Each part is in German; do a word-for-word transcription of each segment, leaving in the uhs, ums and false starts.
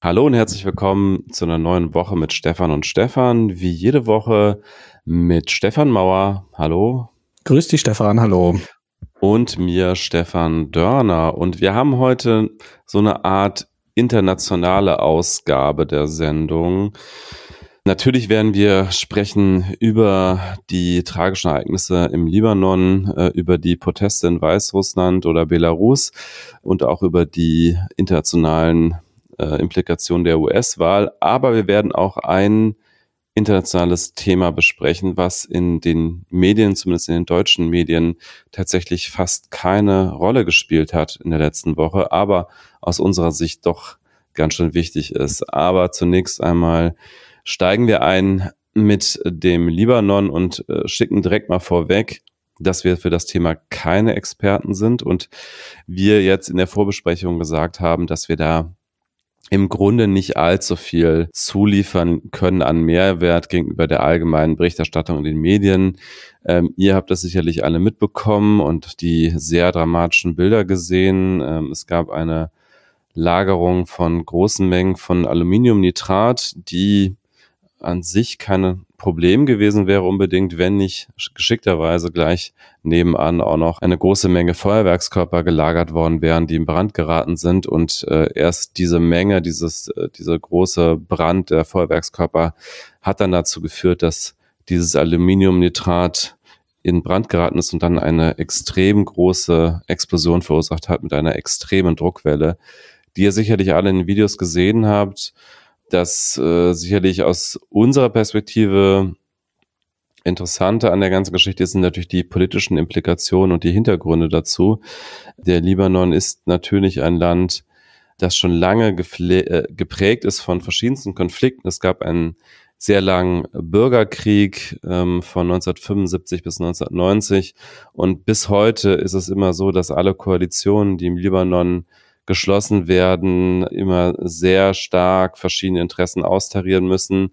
Hallo und herzlich willkommen zu einer neuen Woche mit Stefan und Stefan. Wie jede Woche mit Stefan Mauer. Hallo. Grüß dich, Stefan. Hallo. Und mir, Stefan Dörner. Und wir haben heute so eine Art internationale Ausgabe der Sendung. Natürlich werden wir sprechen über die tragischen Ereignisse im Libanon, äh, über die Proteste in Weißrussland oder Belarus und auch über die internationalen äh, Implikationen der U S-Wahl. Aber wir werden auch ein internationales Thema besprechen, was in den Medien, zumindest in den deutschen Medien, tatsächlich fast keine Rolle gespielt hat in der letzten Woche, aber aus unserer Sicht doch ganz schön wichtig ist. Aber zunächst einmal steigen wir ein mit dem Libanon und äh, schicken direkt mal vorweg, dass wir für das Thema keine Experten sind und wir jetzt in der Vorbesprechung gesagt haben, dass wir da im Grunde nicht allzu viel zuliefern können an Mehrwert gegenüber der allgemeinen Berichterstattung in den Medien. Ähm, ihr habt das sicherlich alle mitbekommen und die sehr dramatischen Bilder gesehen. Ähm, es gab eine Lagerung von großen Mengen von Aluminiumnitrat, die an sich kein Problem gewesen wäre unbedingt, wenn nicht geschickterweise gleich nebenan auch noch eine große Menge Feuerwerkskörper gelagert worden wären, die in Brand geraten sind und äh, erst diese Menge, dieses, äh, dieser große Brand der Feuerwerkskörper hat dann dazu geführt, dass dieses Aluminiumnitrat in Brand geraten ist und dann eine extrem große Explosion verursacht hat mit einer extremen Druckwelle, die ihr sicherlich alle in den Videos gesehen habt. Das äh, sicherlich aus unserer Perspektive Interessante an der ganzen Geschichte sind natürlich die politischen Implikationen und die Hintergründe dazu. Der Libanon ist natürlich ein Land, das schon lange gefle- äh, geprägt ist von verschiedensten Konflikten. Es gab einen sehr langen Bürgerkrieg ähm, von neunzehnhundertfünfundsiebzig bis neunzehnhundertneunzig und bis heute ist es immer so, dass alle Koalitionen, die im Libanon geschlossen werden, immer sehr stark verschiedene Interessen austarieren müssen,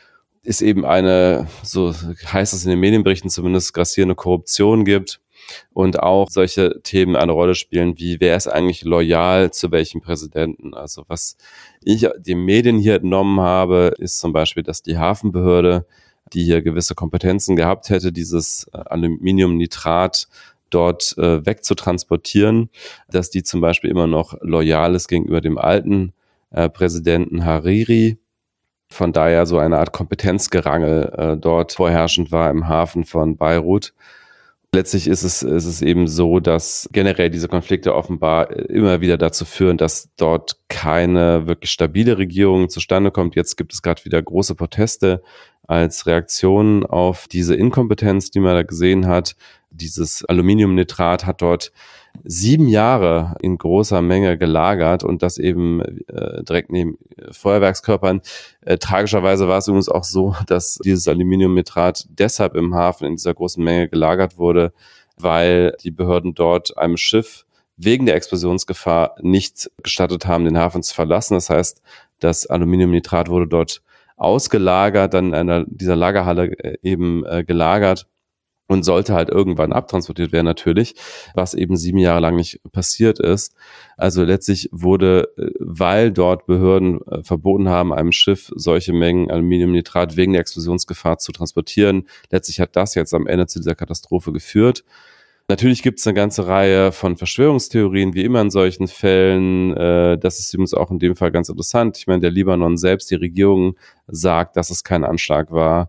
ist eben eine, so heißt es in den Medienberichten zumindest, grassierende Korruption gibt und auch solche Themen eine Rolle spielen, wie wer ist eigentlich loyal zu welchem Präsidenten. Also was ich den Medien hier entnommen habe, ist zum Beispiel, dass die Hafenbehörde, die hier gewisse Kompetenzen gehabt hätte, dieses Aluminiumnitrat dort äh, wegzutransportieren, dass die zum Beispiel immer noch loyal ist gegenüber dem alten äh, Präsidenten Hariri. Von daher so eine Art Kompetenzgerangel äh, dort vorherrschend war im Hafen von Beirut. Letztlich ist es, ist es eben so, dass generell diese Konflikte offenbar immer wieder dazu führen, dass dort keine wirklich stabile Regierung zustande kommt. Jetzt gibt es gerade wieder große Proteste als Reaktion auf diese Inkompetenz, die man da gesehen hat. Dieses Aluminiumnitrat hat dort sieben Jahre in großer Menge gelagert und das eben äh, direkt neben Feuerwerkskörpern. Äh, tragischerweise war es übrigens auch so, dass dieses Aluminiumnitrat deshalb im Hafen in dieser großen Menge gelagert wurde, weil die Behörden dort einem Schiff wegen der Explosionsgefahr nicht gestattet haben, den Hafen zu verlassen. Das heißt, das Aluminiumnitrat wurde dort ausgelagert, dann in einer, dieser Lagerhalle eben äh, gelagert und sollte halt irgendwann abtransportiert werden natürlich, was eben sieben Jahre lang nicht passiert ist. Also letztlich wurde, weil dort Behörden äh, verboten haben, einem Schiff solche Mengen Aluminiumnitrat wegen der Explosionsgefahr zu transportieren, letztlich hat das jetzt am Ende zu dieser Katastrophe geführt. Natürlich gibt es eine ganze Reihe von Verschwörungstheorien, wie immer in solchen Fällen. Äh, das ist übrigens auch in dem Fall ganz interessant. Ich meine, der Libanon selbst, die Regierung sagt, dass es kein Anschlag war.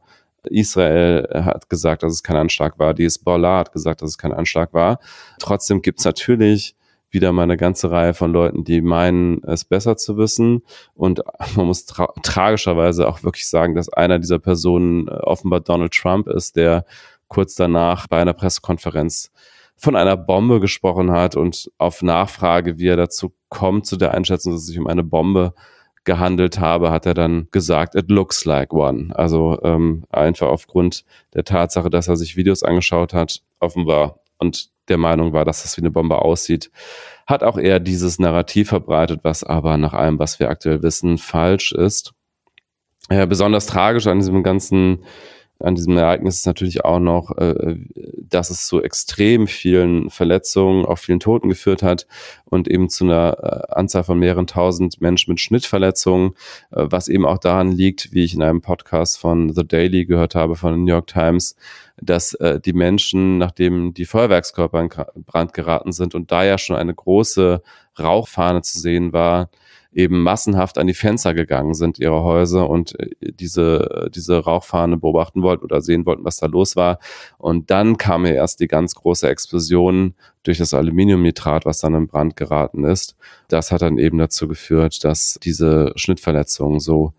Israel hat gesagt, dass es kein Anschlag war. Die Hezbollah hat gesagt, dass es kein Anschlag war. Trotzdem gibt es natürlich wieder mal eine ganze Reihe von Leuten, die meinen, es besser zu wissen. Und man muss tra- tragischerweise auch wirklich sagen, dass einer dieser Personen offenbar Donald Trump ist, der kurz danach bei einer Pressekonferenz von einer Bombe gesprochen hat und auf Nachfrage, wie er dazu kommt, zu der Einschätzung, dass es sich um eine Bombe gehandelt habe, hat er dann gesagt, it looks like one. Also ähm, einfach aufgrund der Tatsache, dass er sich Videos angeschaut hat, offenbar und der Meinung war, dass das wie eine Bombe aussieht, hat auch er dieses Narrativ verbreitet, was aber nach allem, was wir aktuell wissen, falsch ist. Ja, besonders tragisch an diesem ganzen an diesem Ereignis ist natürlich auch noch, dass es zu extrem vielen Verletzungen, auch vielen Toten geführt hat und eben zu einer Anzahl von mehreren tausend Menschen mit Schnittverletzungen, was eben auch daran liegt, wie ich in einem Podcast von The Daily gehört habe, von der New York Times, dass die Menschen, nachdem die Feuerwerkskörper in Brand geraten sind und da ja schon eine große Rauchfahne zu sehen war, eben massenhaft an die Fenster gegangen sind ihrer Häuser und diese diese Rauchfahne beobachten wollten oder sehen wollten, was da los war. Und dann kam ja erst die ganz große Explosion durch das Aluminiumnitrat, was dann in Brand geraten ist. Das hat dann eben dazu geführt, dass diese Schnittverletzungen so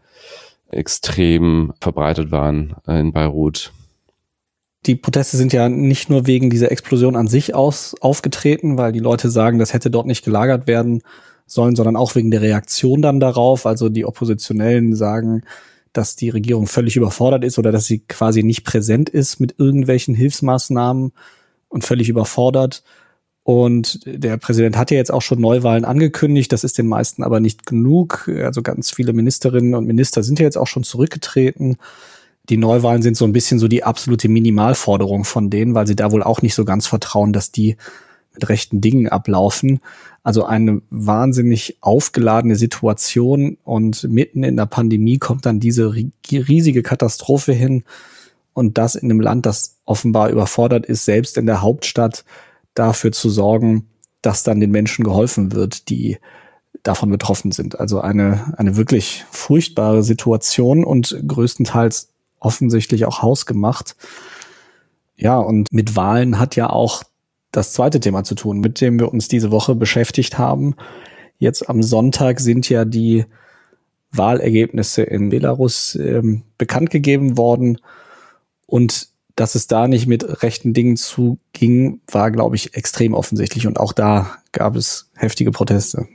extrem verbreitet waren in Beirut. Die Proteste sind ja nicht nur wegen dieser Explosion an sich aus aufgetreten, weil die Leute sagen, das hätte dort nicht gelagert werden sollen, sondern auch wegen der Reaktion dann darauf. Also die Oppositionellen sagen, dass die Regierung völlig überfordert ist oder dass sie quasi nicht präsent ist mit irgendwelchen Hilfsmaßnahmen und völlig überfordert. Und der Präsident hat ja jetzt auch schon Neuwahlen angekündigt. Das ist den meisten aber nicht genug. Also ganz viele Ministerinnen und Minister sind ja jetzt auch schon zurückgetreten. Die Neuwahlen sind so ein bisschen so die absolute Minimalforderung von denen, weil sie da wohl auch nicht so ganz vertrauen, dass die mit rechten Dingen ablaufen. Also eine wahnsinnig aufgeladene Situation und mitten in der Pandemie kommt dann diese riesige Katastrophe hin und das in einem Land, das offenbar überfordert ist, selbst in der Hauptstadt dafür zu sorgen, dass dann den Menschen geholfen wird, die davon betroffen sind. Also eine, eine wirklich furchtbare Situation und größtenteils offensichtlich auch hausgemacht. Ja, und mit Wahlen hat ja auch das zweite Thema zu tun, mit dem wir uns diese Woche beschäftigt haben. Jetzt am Sonntag sind ja die Wahlergebnisse in Belarus ähm, bekannt gegeben worden. Und dass es da nicht mit rechten Dingen zuging, war, glaube ich, extrem offensichtlich. Und auch da gab es heftige Proteste.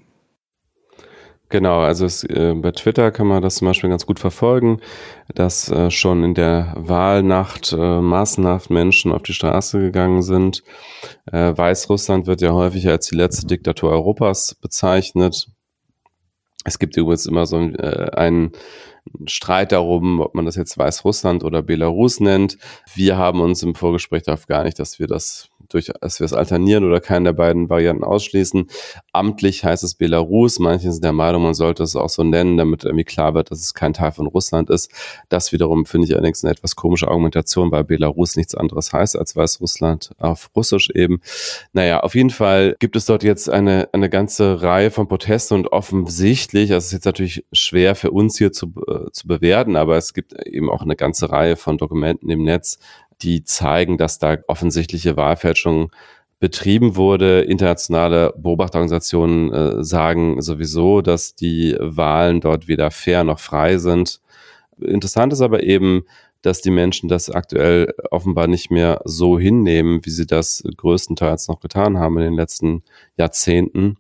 Genau, also es, äh, bei Twitter kann man das zum Beispiel ganz gut verfolgen, dass äh, schon in der Wahlnacht äh, massenhaft Menschen auf die Straße gegangen sind. Äh, Weißrussland wird ja häufig als die letzte Diktatur Europas bezeichnet. Es gibt übrigens immer so ein, äh, einen Streit darum, ob man das jetzt Weißrussland oder Belarus nennt. Wir haben uns im Vorgespräch darauf geeinigt, dass wir das durch, dass wir es alternieren oder keine der beiden Varianten ausschließen. Amtlich heißt es Belarus. Manche sind der Meinung, man sollte es auch so nennen, damit irgendwie klar wird, dass es kein Teil von Russland ist. Das wiederum finde ich allerdings eine etwas komische Argumentation, weil Belarus nichts anderes heißt als Weißrussland auf Russisch eben. Naja, auf jeden Fall gibt es dort jetzt eine, eine ganze Reihe von Protesten und offensichtlich, das ist jetzt natürlich schwer für uns hier zu, äh, zu bewerten, aber es gibt eben auch eine ganze Reihe von Dokumenten im Netz, die zeigen, dass da offensichtliche Wahlfälschung betrieben wurde. Internationale Beobachterorganisationen äh, sagen sowieso, dass die Wahlen dort weder fair noch frei sind. Interessant ist aber eben, dass die Menschen das aktuell offenbar nicht mehr so hinnehmen, wie sie das größtenteils noch getan haben in den letzten Jahrzehnten.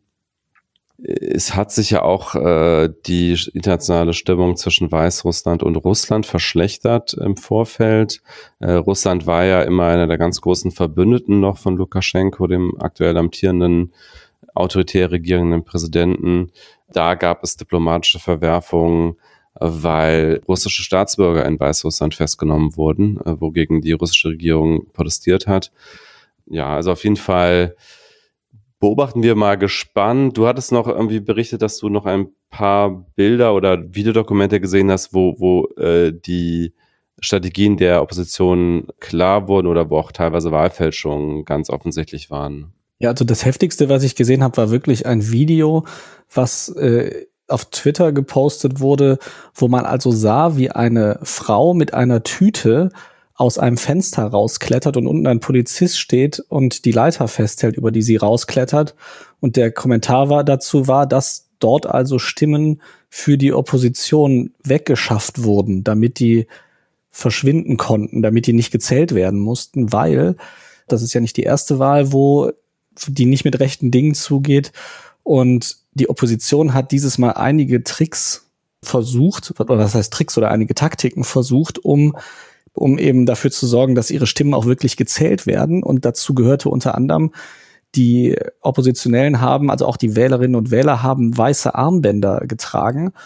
Es hat sich ja auch äh, die internationale Stimmung zwischen Weißrussland und Russland verschlechtert im Vorfeld. Äh, Russland war ja immer einer der ganz großen Verbündeten noch von Lukaschenko, dem aktuell amtierenden autoritär regierenden Präsidenten. Da gab es diplomatische Verwerfungen, weil russische Staatsbürger in Weißrussland festgenommen wurden, äh, wogegen die russische Regierung protestiert hat. Ja, also auf jeden Fall beobachten wir mal gespannt. Du hattest noch irgendwie berichtet, dass du noch ein paar Bilder oder Videodokumente gesehen hast, wo, wo äh, die Strategien der Opposition klar wurden oder wo auch teilweise Wahlfälschungen ganz offensichtlich waren. Ja, also das Heftigste, was ich gesehen habe, war wirklich ein Video, was äh, auf Twitter gepostet wurde, wo man also sah, wie eine Frau mit einer Tüte aus einem Fenster rausklettert und unten ein Polizist steht und die Leiter festhält, über die sie rausklettert. Und der Kommentar war dazu war, dass dort also Stimmen für die Opposition weggeschafft wurden, damit die verschwinden konnten, damit die nicht gezählt werden mussten, weil das ist ja nicht die erste Wahl, wo die nicht mit rechten Dingen zugeht. Und die Opposition hat dieses Mal einige Tricks versucht, oder was heißt Tricks oder einige Taktiken versucht, um um eben dafür zu sorgen, dass ihre Stimmen auch wirklich gezählt werden. Und dazu gehörte unter anderem, die Oppositionellen haben, also auch die Wählerinnen und Wähler haben weiße Armbänder getragen.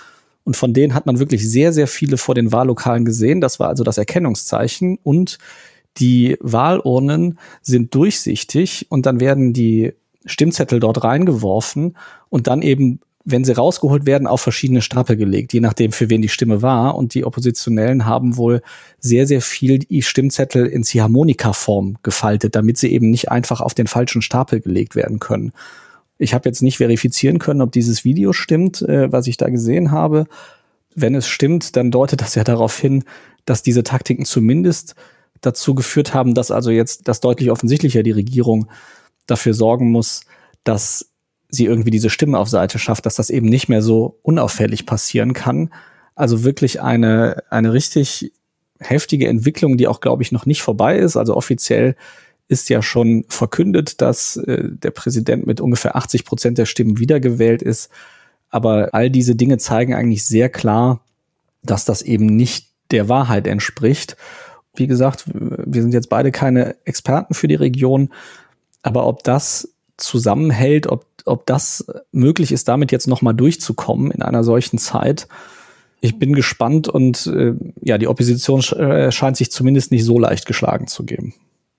Und von denen hat man wirklich sehr, sehr viele vor den Wahllokalen gesehen. Das war also das Erkennungszeichen. Und die Wahlurnen sind durchsichtig und dann werden die Stimmzettel dort reingeworfen und dann eben, wenn sie rausgeholt werden, auf verschiedene Stapel gelegt, je nachdem, für wen die Stimme war. Und die Oppositionellen haben wohl sehr, sehr viel die Stimmzettel in Ziehharmonika-Form gefaltet, damit sie eben nicht einfach auf den falschen Stapel gelegt werden können. Ich habe jetzt nicht verifizieren können, ob dieses Video stimmt, äh, was ich da gesehen habe. Wenn es stimmt, dann deutet das ja darauf hin, dass diese Taktiken zumindest dazu geführt haben, dass also jetzt das deutlich offensichtlicher die Regierung dafür sorgen muss, dass sie irgendwie diese Stimmen auf Seite schafft, dass das eben nicht mehr so unauffällig passieren kann. Also wirklich eine, eine richtig heftige Entwicklung, die auch, glaube ich, noch nicht vorbei ist. Also offiziell ist ja schon verkündet, dass äh, der Präsident mit ungefähr achtzig Prozent der Stimmen wiedergewählt ist. Aber all diese Dinge zeigen eigentlich sehr klar, dass das eben nicht der Wahrheit entspricht. Wie gesagt, wir sind jetzt beide keine Experten für die Region. Aber ob das zusammenhält, ob, ob das möglich ist, damit jetzt nochmal durchzukommen in einer solchen Zeit, ich bin gespannt. Und äh, ja, die Opposition sch- scheint sich zumindest nicht so leicht geschlagen zu geben.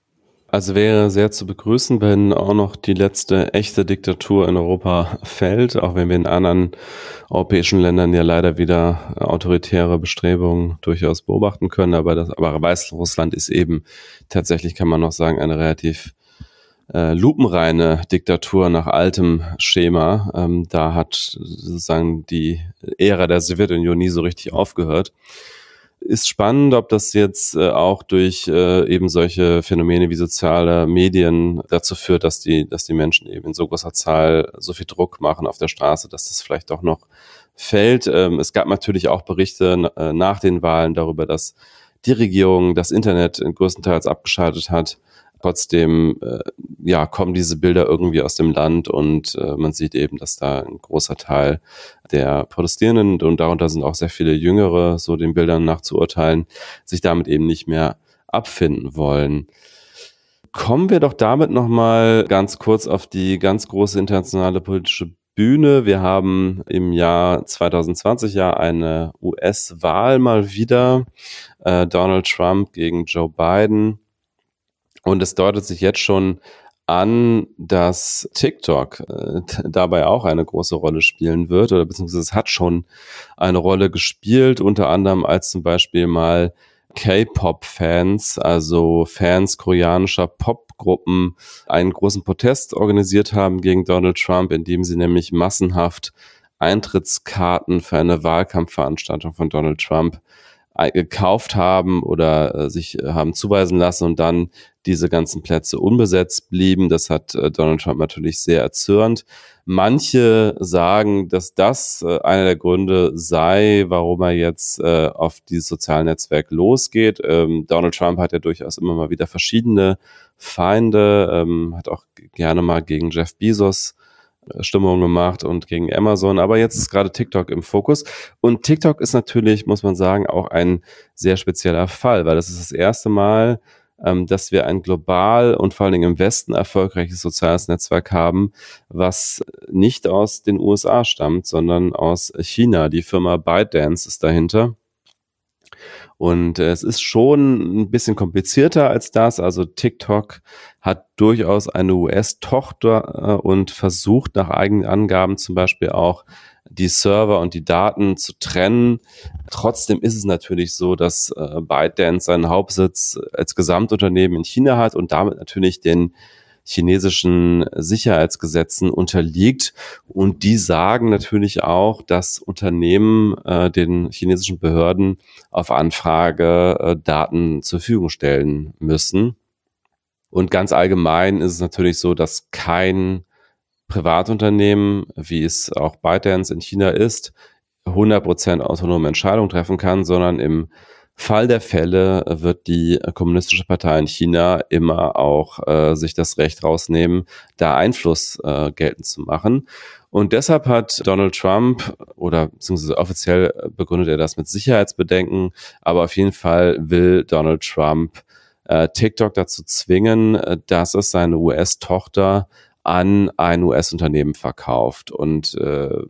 Also wäre sehr zu begrüßen, wenn auch noch die letzte echte Diktatur in Europa fällt, auch wenn wir in anderen europäischen Ländern ja leider wieder autoritäre Bestrebungen durchaus beobachten können. Aber das, aber Weißrussland ist eben tatsächlich, kann man noch sagen, eine relativ äh, lupenreine Diktatur nach altem Schema. Ähm, da hat sozusagen die Ära der Sowjetunion nie so richtig aufgehört. Ist spannend, ob das jetzt äh, auch durch äh, eben solche Phänomene wie soziale Medien dazu führt, dass die, dass die Menschen eben in so großer Zahl so viel Druck machen auf der Straße, dass das vielleicht auch noch fällt. Ähm, es gab natürlich auch Berichte äh, nach den Wahlen darüber, dass die Regierung das Internet größtenteils abgeschaltet hat. Trotzdem äh, ja, kommen diese Bilder irgendwie aus dem Land und äh, man sieht eben, dass da ein großer Teil der Protestierenden, und darunter sind auch sehr viele Jüngere, so den Bildern nach zu urteilen, sich damit eben nicht mehr abfinden wollen. Kommen wir doch damit nochmal ganz kurz auf die ganz große internationale politische Bühne. Wir haben im Jahr zwanzig zwanzig ja eine U S-Wahl mal wieder. Äh, Donald Trump gegen Joe Biden. Und es deutet sich jetzt schon an, dass TikTok äh, dabei auch eine große Rolle spielen wird, oder beziehungsweise es hat schon eine Rolle gespielt, unter anderem als zum Beispiel mal K-Pop-Fans, also Fans koreanischer Popgruppen, einen großen Protest organisiert haben gegen Donald Trump, indem sie nämlich massenhaft Eintrittskarten für eine Wahlkampfveranstaltung von Donald Trump gekauft haben oder äh, sich äh, haben zuweisen lassen und dann diese ganzen Plätze unbesetzt blieben. Das hat äh, Donald Trump natürlich sehr erzürnt. Manche sagen, dass das äh, einer der Gründe sei, warum er jetzt äh, auf dieses soziale Netzwerk losgeht. Ähm, Donald Trump hat ja durchaus immer mal wieder verschiedene Feinde, ähm, hat auch gerne mal gegen Jeff Bezos Stimmung gemacht und gegen Amazon, aber jetzt ist gerade TikTok im Fokus und TikTok ist natürlich, muss man sagen, auch ein sehr spezieller Fall, weil das ist das erste Mal, ähm, dass wir ein global und vor allen Dingen im Westen erfolgreiches soziales Netzwerk haben, was nicht aus den U S A stammt, sondern aus China. Die Firma ByteDance ist dahinter. Und äh, es ist schon ein bisschen komplizierter als das. Also TikTok hat durchaus eine U S-Tochter äh, und versucht nach eigenen Angaben zum Beispiel auch die Server und die Daten zu trennen. Trotzdem ist es natürlich so, dass äh, ByteDance seinen Hauptsitz als Gesamtunternehmen in China hat und damit natürlich den chinesischen Sicherheitsgesetzen unterliegt. Und die sagen natürlich auch, dass Unternehmen äh, den chinesischen Behörden auf Anfrage äh, Daten zur Verfügung stellen müssen. Und ganz allgemein ist es natürlich so, dass kein Privatunternehmen, wie es auch ByteDance in China ist, hundert Prozent autonome Entscheidungen treffen kann, sondern im Fall der Fälle wird die Kommunistische Partei in China immer auch äh, sich das Recht rausnehmen, da Einfluss äh, geltend zu machen. Und deshalb hat Donald Trump, oder beziehungsweise offiziell begründet er das mit Sicherheitsbedenken, aber auf jeden Fall will Donald Trump äh, TikTok dazu zwingen, dass es seine U S-Tochter an ein U S-Unternehmen verkauft. Und äh,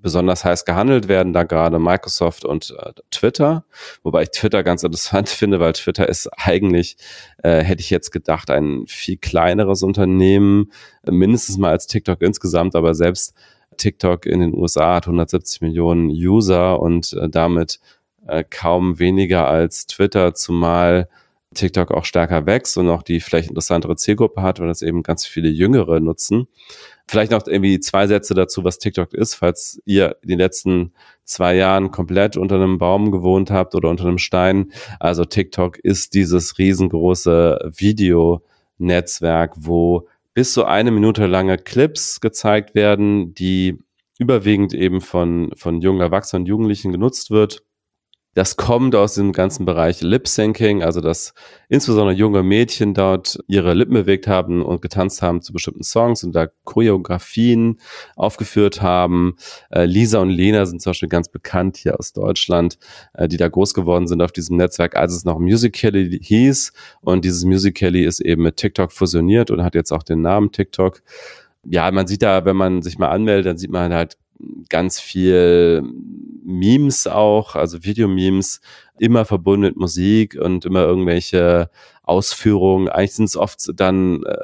besonders heiß gehandelt werden da gerade Microsoft und äh, Twitter, wobei ich Twitter ganz interessant finde, weil Twitter ist eigentlich, äh, hätte ich jetzt gedacht, ein viel kleineres Unternehmen, äh, mindestens mal als TikTok insgesamt, aber selbst TikTok in den U S A hat hundertsiebzig Millionen User und äh, damit äh, kaum weniger als Twitter, zumal TikTok auch stärker wächst und auch die vielleicht interessantere Zielgruppe hat, weil das eben ganz viele Jüngere nutzen. Vielleicht noch irgendwie zwei Sätze dazu, was TikTok ist, falls ihr in den letzten zwei Jahren komplett unter einem Baum gewohnt habt oder unter einem Stein. Also TikTok ist dieses riesengroße Videonetzwerk, wo bis zu eine Minute lange Clips gezeigt werden, die überwiegend eben von, von jungen Erwachsenen und Jugendlichen genutzt wird. Das kommt aus dem ganzen Bereich Lip-Syncing, also dass insbesondere junge Mädchen dort ihre Lippen bewegt haben und getanzt haben zu bestimmten Songs und da Choreografien aufgeführt haben. Äh, Lisa und Lena sind zum Beispiel ganz bekannt hier aus Deutschland, äh, die da groß geworden sind auf diesem Netzwerk, als es noch Musical.ly hieß. Und dieses Musical.ly ist eben mit TikTok fusioniert und hat jetzt auch den Namen TikTok. Ja, man sieht da, wenn man sich mal anmeldet, dann sieht man halt ganz viel Memes auch, also Videomemes, immer verbunden mit Musik und immer irgendwelche Ausführungen. Eigentlich sind es oft dann äh,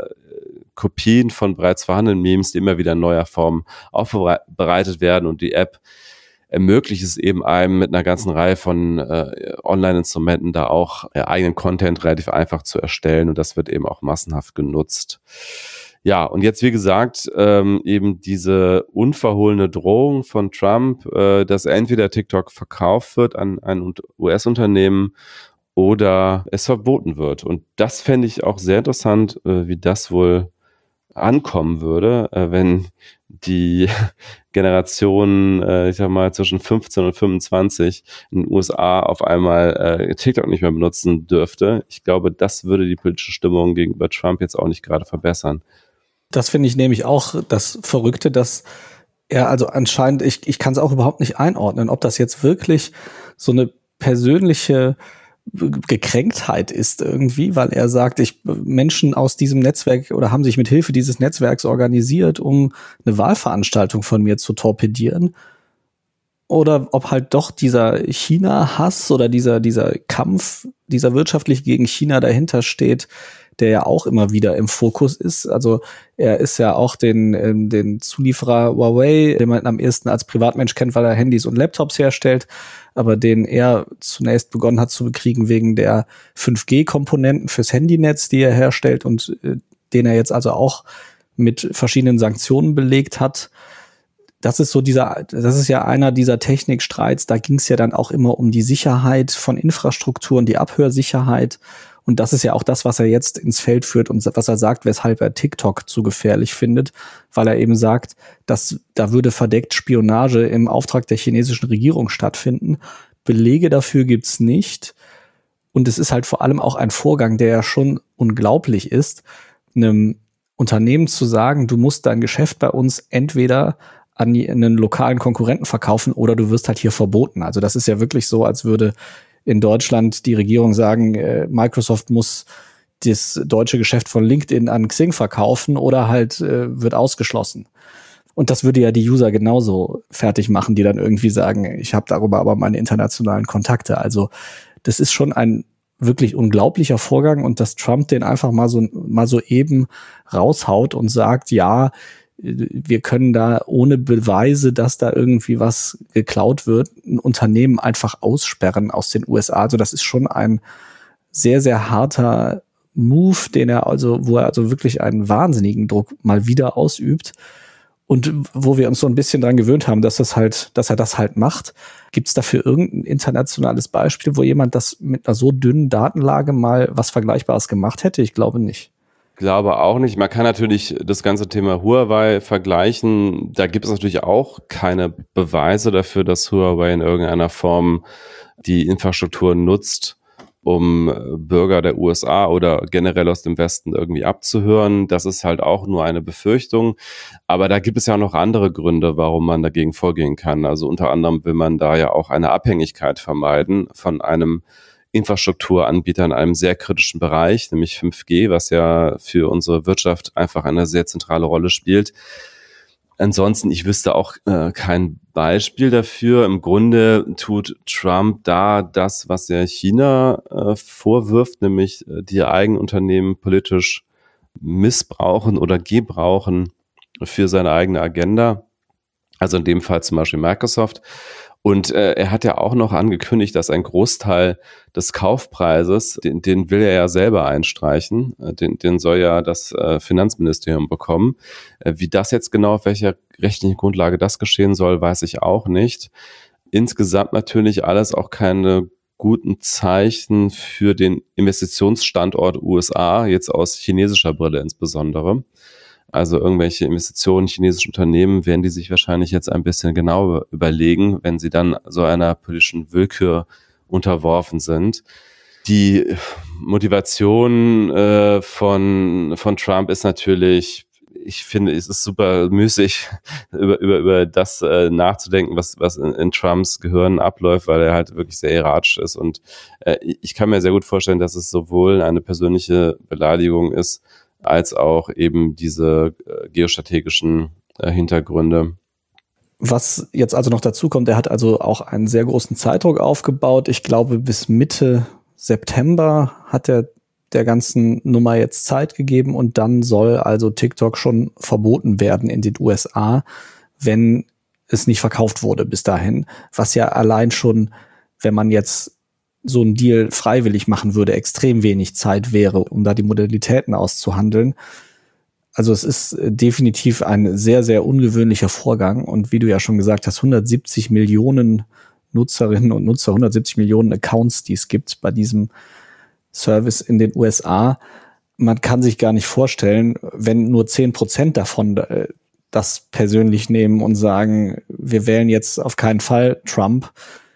Kopien von bereits vorhandenen Memes, die immer wieder in neuer Form aufbereitet werden und die App ermöglicht es eben einem mit einer ganzen Reihe von äh, Online-Instrumenten da auch äh, eigenen Content relativ einfach zu erstellen und das wird eben auch massenhaft genutzt. Ja, und jetzt, wie gesagt, ähm, eben diese unverhohlene Drohung von Trump, äh, dass entweder TikTok verkauft wird an ein U S-Unternehmen oder es verboten wird. Und das fände ich auch sehr interessant, äh, wie das wohl ankommen würde, äh, wenn die Generation, äh, ich sag mal, zwischen fünfzehn und fünfundzwanzig in den U S A auf einmal äh, TikTok nicht mehr benutzen dürfte. Ich glaube, das würde die politische Stimmung gegenüber Trump jetzt auch nicht gerade verbessern. Das finde ich nämlich auch das Verrückte, dass er also anscheinend, ich, ich kann es auch überhaupt nicht einordnen, ob das jetzt wirklich so eine persönliche Gekränktheit ist irgendwie, weil er sagt, ich Menschen aus diesem Netzwerk oder haben sich mit Hilfe dieses Netzwerks organisiert, um eine Wahlveranstaltung von mir zu torpedieren. Oder ob halt doch dieser China-Hass oder dieser, dieser Kampf, dieser wirtschaftlich gegen China dahinter steht, der ja auch immer wieder im Fokus ist. Also er ist ja auch den, ähm, den Zulieferer Huawei, den man am ehesten als Privatmensch kennt, weil er Handys und Laptops herstellt, aber den er zunächst begonnen hat zu bekriegen wegen der fünf G Komponenten fürs Handynetz, die er herstellt und äh, den er jetzt also auch mit verschiedenen Sanktionen belegt hat. Das ist so dieser, das ist ja einer dieser Technikstreits, da ging es ja dann auch immer um die Sicherheit von Infrastrukturen, die Abhörsicherheit. Und das ist ja auch das, was er jetzt ins Feld führt und was er sagt, weshalb er TikTok zu gefährlich findet, weil er eben sagt, dass da würde verdeckt Spionage im Auftrag der chinesischen Regierung stattfinden. Belege dafür gibt's nicht. Und es ist halt vor allem auch ein Vorgang, der ja schon unglaublich ist, einem Unternehmen zu sagen, du musst dein Geschäft bei uns entweder an einen lokalen Konkurrenten verkaufen oder du wirst halt hier verboten. Also das ist ja wirklich so, als würde in Deutschland die Regierung sagen, äh, Microsoft muss das deutsche Geschäft von LinkedIn an Xing verkaufen oder halt äh, wird ausgeschlossen. Und das würde ja die User genauso fertig machen, die dann irgendwie sagen, ich habe darüber aber meine internationalen Kontakte. Also das ist schon ein wirklich unglaublicher Vorgang und dass Trump den einfach mal so mal so eben raushaut und sagt, ja, wir können da ohne Beweise, dass da irgendwie was geklaut wird, ein Unternehmen einfach aussperren aus den U S A. Also das ist schon ein sehr, sehr harter Move, den er also, wo er also wirklich einen wahnsinnigen Druck mal wieder ausübt. Und wo wir uns so ein bisschen dran gewöhnt haben, dass das halt, dass er das halt macht. Gibt es dafür irgendein internationales Beispiel, wo jemand das mit einer so dünnen Datenlage mal was Vergleichbares gemacht hätte? Ich glaube nicht. Glaube auch nicht. Man kann natürlich das ganze Thema Huawei vergleichen. Da gibt es natürlich auch keine Beweise dafür, dass Huawei in irgendeiner Form die Infrastruktur nutzt, um Bürger der U S A oder generell aus dem Westen irgendwie abzuhören. Das ist halt auch nur eine Befürchtung. Aber da gibt es ja auch noch andere Gründe, warum man dagegen vorgehen kann. Also unter anderem will man da ja auch eine Abhängigkeit vermeiden von einem Infrastrukturanbieter in einem sehr kritischen Bereich, nämlich fünf G, was ja für unsere Wirtschaft einfach eine sehr zentrale Rolle spielt. Ansonsten, ich wüsste auch äh, kein Beispiel dafür. Im Grunde tut Trump da das, was er China äh, vorwirft, nämlich äh, die eigenen Unternehmen politisch missbrauchen oder gebrauchen für seine eigene Agenda. Also in dem Fall zum Beispiel Microsoft. Und äh, er hat ja auch noch angekündigt, dass ein Großteil des Kaufpreises, den, den will er ja selber einstreichen, den, den soll ja das äh, Finanzministerium bekommen. Äh, wie das jetzt genau, auf welcher rechtlichen Grundlage das geschehen soll, weiß ich auch nicht. Insgesamt natürlich alles auch keine guten Zeichen für den Investitionsstandort U S A, jetzt aus chinesischer Brille insbesondere. Also irgendwelche Investitionen chinesischer Unternehmen werden die sich wahrscheinlich jetzt ein bisschen genauer überlegen, wenn sie dann so einer politischen Willkür unterworfen sind. Die Motivation äh, von von Trump ist natürlich, ich finde, es ist super müßig, über über über das äh, nachzudenken, was was in, in Trumps Gehirn abläuft, weil er halt wirklich sehr erratisch ist. Und äh, ich kann mir sehr gut vorstellen, dass es sowohl eine persönliche Beleidigung ist, als auch eben diese äh, geostrategischen äh, Hintergründe. Was jetzt also noch dazu kommt, er hat also auch einen sehr großen Zeitdruck aufgebaut. Ich glaube, bis Mitte September hat er der ganzen Nummer jetzt Zeit gegeben und dann soll also TikTok schon verboten werden in den U S A, wenn es nicht verkauft wurde bis dahin. Was ja allein schon, wenn man jetzt so ein Deal freiwillig machen würde, extrem wenig Zeit wäre, um da die Modalitäten auszuhandeln. Also es ist definitiv ein sehr, sehr ungewöhnlicher Vorgang. Und wie du ja schon gesagt hast, hundertsiebzig Millionen Nutzerinnen und Nutzer, hundertsiebzig Millionen Accounts, die es gibt bei diesem Service in den U S A. Man kann sich gar nicht vorstellen, wenn nur zehn Prozent davon das persönlich nehmen und sagen, wir wählen jetzt auf keinen Fall Trump,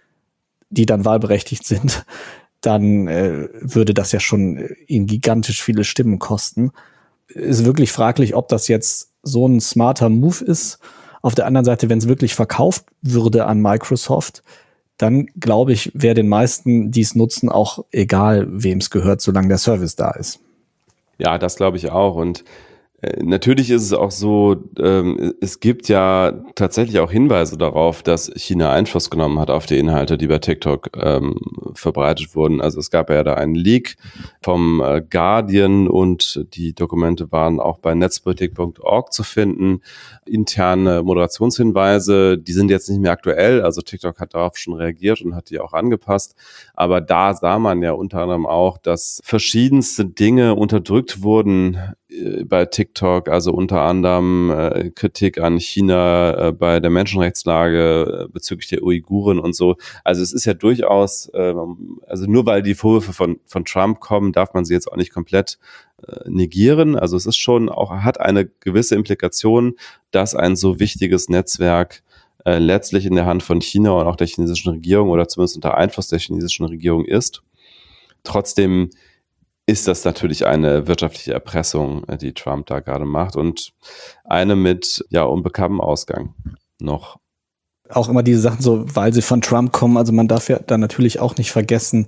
die dann wahlberechtigt sind, dann äh, würde das ja schon ihnen gigantisch viele Stimmen kosten. Ist wirklich fraglich, ob das jetzt so ein smarter Move ist. Auf der anderen Seite, wenn es wirklich verkauft würde an Microsoft, dann glaube ich, wäre den meisten, die es nutzen, auch egal, wem es gehört, solange der Service da ist. Ja, das glaube ich auch. Und natürlich ist es auch so, ähm, es gibt ja tatsächlich auch Hinweise darauf, dass China Einfluss genommen hat auf die Inhalte, die bei TikTok ähm, verbreitet wurden. Also es gab ja da einen Leak vom äh, Guardian und die Dokumente waren auch bei netzpolitik punkt org zu finden. Interne Moderationshinweise, die sind jetzt nicht mehr aktuell. Also TikTok hat darauf schon reagiert und hat die auch angepasst. Aber da sah man ja unter anderem auch, dass verschiedenste Dinge unterdrückt wurden bei TikTok, also unter anderem äh, Kritik an China äh, bei der Menschenrechtslage äh, bezüglich der Uiguren und so. Also es ist ja durchaus, äh, also nur weil die Vorwürfe von von Trump kommen, darf man sie jetzt auch nicht komplett äh, negieren. Also es ist schon auch, hat eine gewisse Implikation, dass ein so wichtiges Netzwerk äh, letztlich in der Hand von China und auch der chinesischen Regierung oder zumindest unter Einfluss der chinesischen Regierung ist. Trotzdem ist das natürlich eine wirtschaftliche Erpressung, die Trump da gerade macht und eine mit ja unbekanntem Ausgang noch. Auch immer diese Sachen so, weil sie von Trump kommen, also man darf ja dann natürlich auch nicht vergessen,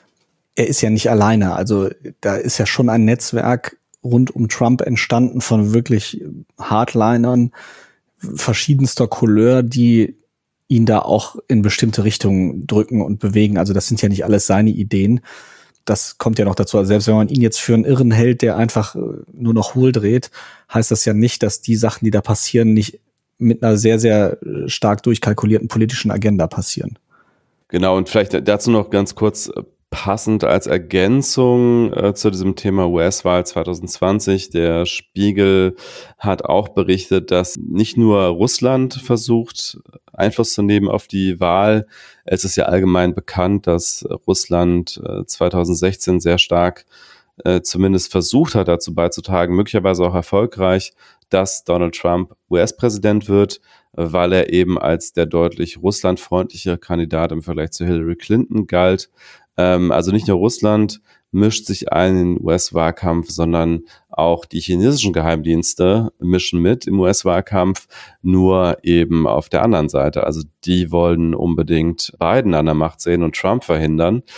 er ist ja nicht alleine, also da ist ja schon ein Netzwerk rund um Trump entstanden von wirklich Hardlinern verschiedenster Couleur, die ihn da auch in bestimmte Richtungen drücken und bewegen, also das sind ja nicht alles seine Ideen. Das kommt ja noch dazu. Also selbst wenn man ihn jetzt für einen Irren hält, der einfach nur noch hohl dreht, heißt das ja nicht, dass die Sachen, die da passieren, nicht mit einer sehr, sehr stark durchkalkulierten politischen Agenda passieren. Genau, und vielleicht dazu noch ganz kurz passend als Ergänzung äh, zu diesem Thema U S-Wahl zwanzig zwanzig. Der Spiegel hat auch berichtet, dass nicht nur Russland versucht, Einfluss zu nehmen auf die Wahl. Es ist ja allgemein bekannt, dass Russland äh, zwanzig sechzehn sehr stark äh, zumindest versucht hat, dazu beizutragen, möglicherweise auch erfolgreich, dass Donald Trump U S-Präsident wird, weil er eben als der deutlich russlandfreundliche Kandidat im Vergleich zu Hillary Clinton galt. Ähm, also nicht nur Russland mischt sich ein in den U S-Wahlkampf, sondern auch die chinesischen Geheimdienste mischen mit im U S-Wahlkampf, nur eben auf der anderen Seite. Also die wollen unbedingt Biden an der Macht sehen und Trump verhindern.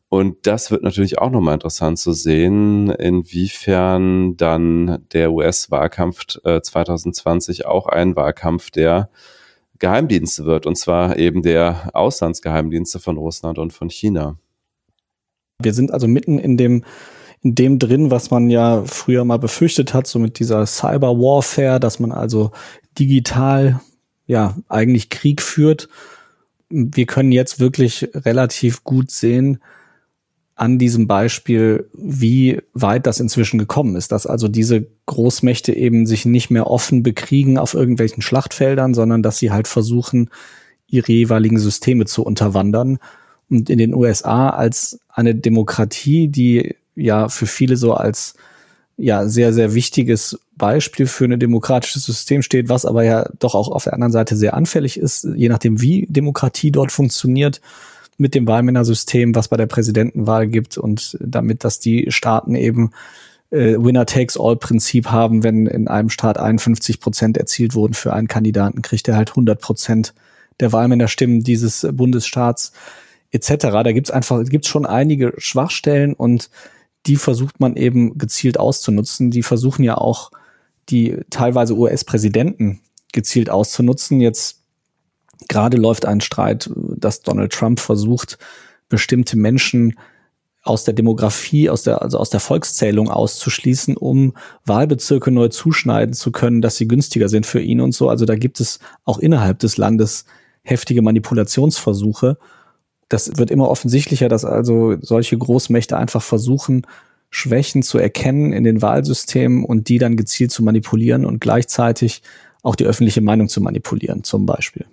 Und das wird natürlich auch nochmal interessant zu sehen, inwiefern dann der U S-Wahlkampf äh, zwanzig zwanzig auch ein Wahlkampf der Geheimdienste wird, und zwar eben der Auslandsgeheimdienste von Russland und von China. Wir sind also mitten in dem, in dem drin, was man ja früher mal befürchtet hat, so mit dieser Cyber-Warfare, dass man also digital ja eigentlich Krieg führt. Wir können jetzt wirklich relativ gut sehen an diesem Beispiel, wie weit das inzwischen gekommen ist, dass also diese Großmächte eben sich nicht mehr offen bekriegen auf irgendwelchen Schlachtfeldern, sondern dass sie halt versuchen, ihre jeweiligen Systeme zu unterwandern. Und in den U S A als eine Demokratie, die ja für viele so als ja sehr, sehr wichtiges Beispiel für ein demokratisches System steht, was aber ja doch auch auf der anderen Seite sehr anfällig ist, je nachdem, wie Demokratie dort funktioniert, mit dem Wahlmännersystem, was bei der Präsidentenwahl gibt, und damit, dass die Staaten eben äh, Winner-takes-all-Prinzip haben. Wenn in einem Staat einundfünfzig Prozent erzielt wurden für einen Kandidaten, kriegt er halt hundert Prozent der Wahlmännerstimmen dieses Bundesstaats et cetera. Da gibt's einfach, gibt's schon einige Schwachstellen, und die versucht man eben gezielt auszunutzen. Die versuchen ja auch die teilweise U S-Präsidenten gezielt auszunutzen. Jetzt gerade läuft ein Streit, dass Donald Trump versucht, bestimmte Menschen aus der Demografie, aus der, also aus der Volkszählung auszuschließen, um Wahlbezirke neu zuschneiden zu können, dass sie günstiger sind für ihn und so. Also da gibt es auch innerhalb des Landes heftige Manipulationsversuche. Das wird immer offensichtlicher, dass also solche Großmächte einfach versuchen, Schwächen zu erkennen in den Wahlsystemen und die dann gezielt zu manipulieren und gleichzeitig auch die öffentliche Meinung zu manipulieren, zum Beispiel.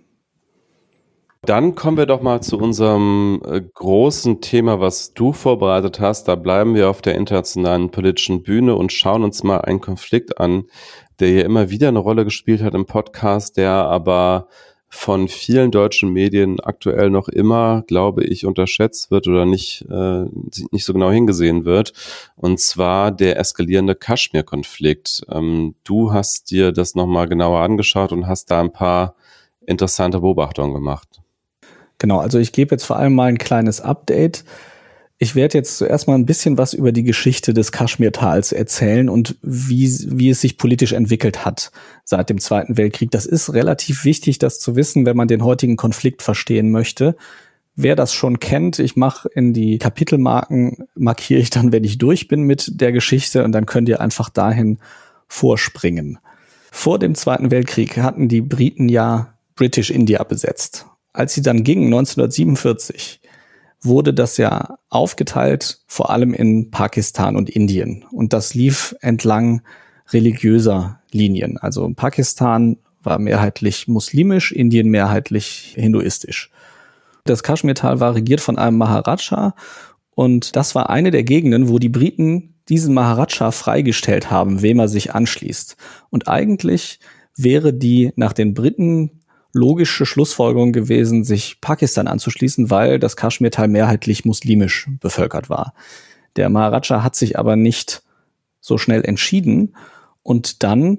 Dann kommen wir doch mal zu unserem äh, großen Thema, was du vorbereitet hast. Da bleiben wir auf der internationalen politischen Bühne und schauen uns mal einen Konflikt an, der hier immer wieder eine Rolle gespielt hat im Podcast, der aber von vielen deutschen Medien aktuell noch immer, glaube ich, unterschätzt wird oder nicht, äh, nicht so genau hingesehen wird. Und zwar der eskalierende Kaschmir-Konflikt. Ähm, du hast dir das nochmal genauer angeschaut und hast da ein paar interessante Beobachtungen gemacht. Genau, also ich gebe jetzt vor allem mal ein kleines Update. Ich werde jetzt zuerst mal ein bisschen was über die Geschichte des Kaschmirtals erzählen und wie, wie es sich politisch entwickelt hat seit dem Zweiten Weltkrieg. Das ist relativ wichtig, das zu wissen, wenn man den heutigen Konflikt verstehen möchte. Wer das schon kennt, ich mache in die Kapitelmarken, markiere ich dann, wenn ich durch bin mit der Geschichte, und dann könnt ihr einfach dahin vorspringen. Vor dem Zweiten Weltkrieg hatten die Briten ja British India besetzt. Als sie dann gingen, neunzehnhundertsiebenundvierzig, wurde das ja aufgeteilt, vor allem in Pakistan und Indien. Und das lief entlang religiöser Linien. Also Pakistan war mehrheitlich muslimisch, Indien mehrheitlich hinduistisch. Das Kaschmirtal war regiert von einem Maharaja, und das war eine der Gegenden, wo die Briten diesen Maharaja freigestellt haben, wem er sich anschließt. Und eigentlich wäre die nach den Briten logische Schlussfolgerung gewesen, sich Pakistan anzuschließen, weil das Kaschmirtal mehrheitlich muslimisch bevölkert war. Der Maharaja hat sich aber nicht so schnell entschieden, und dann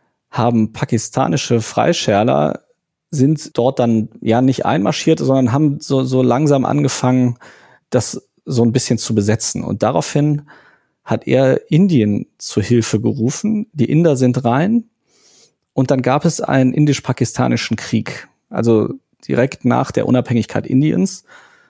haben pakistanische Freischärler sind dort dann ja nicht einmarschiert, sondern haben so, so langsam angefangen, das so ein bisschen zu besetzen. Und daraufhin hat er Indien zu Hilfe gerufen. Die Inder sind rein. Und dann gab es einen indisch-pakistanischen Krieg, also direkt nach der Unabhängigkeit Indiens,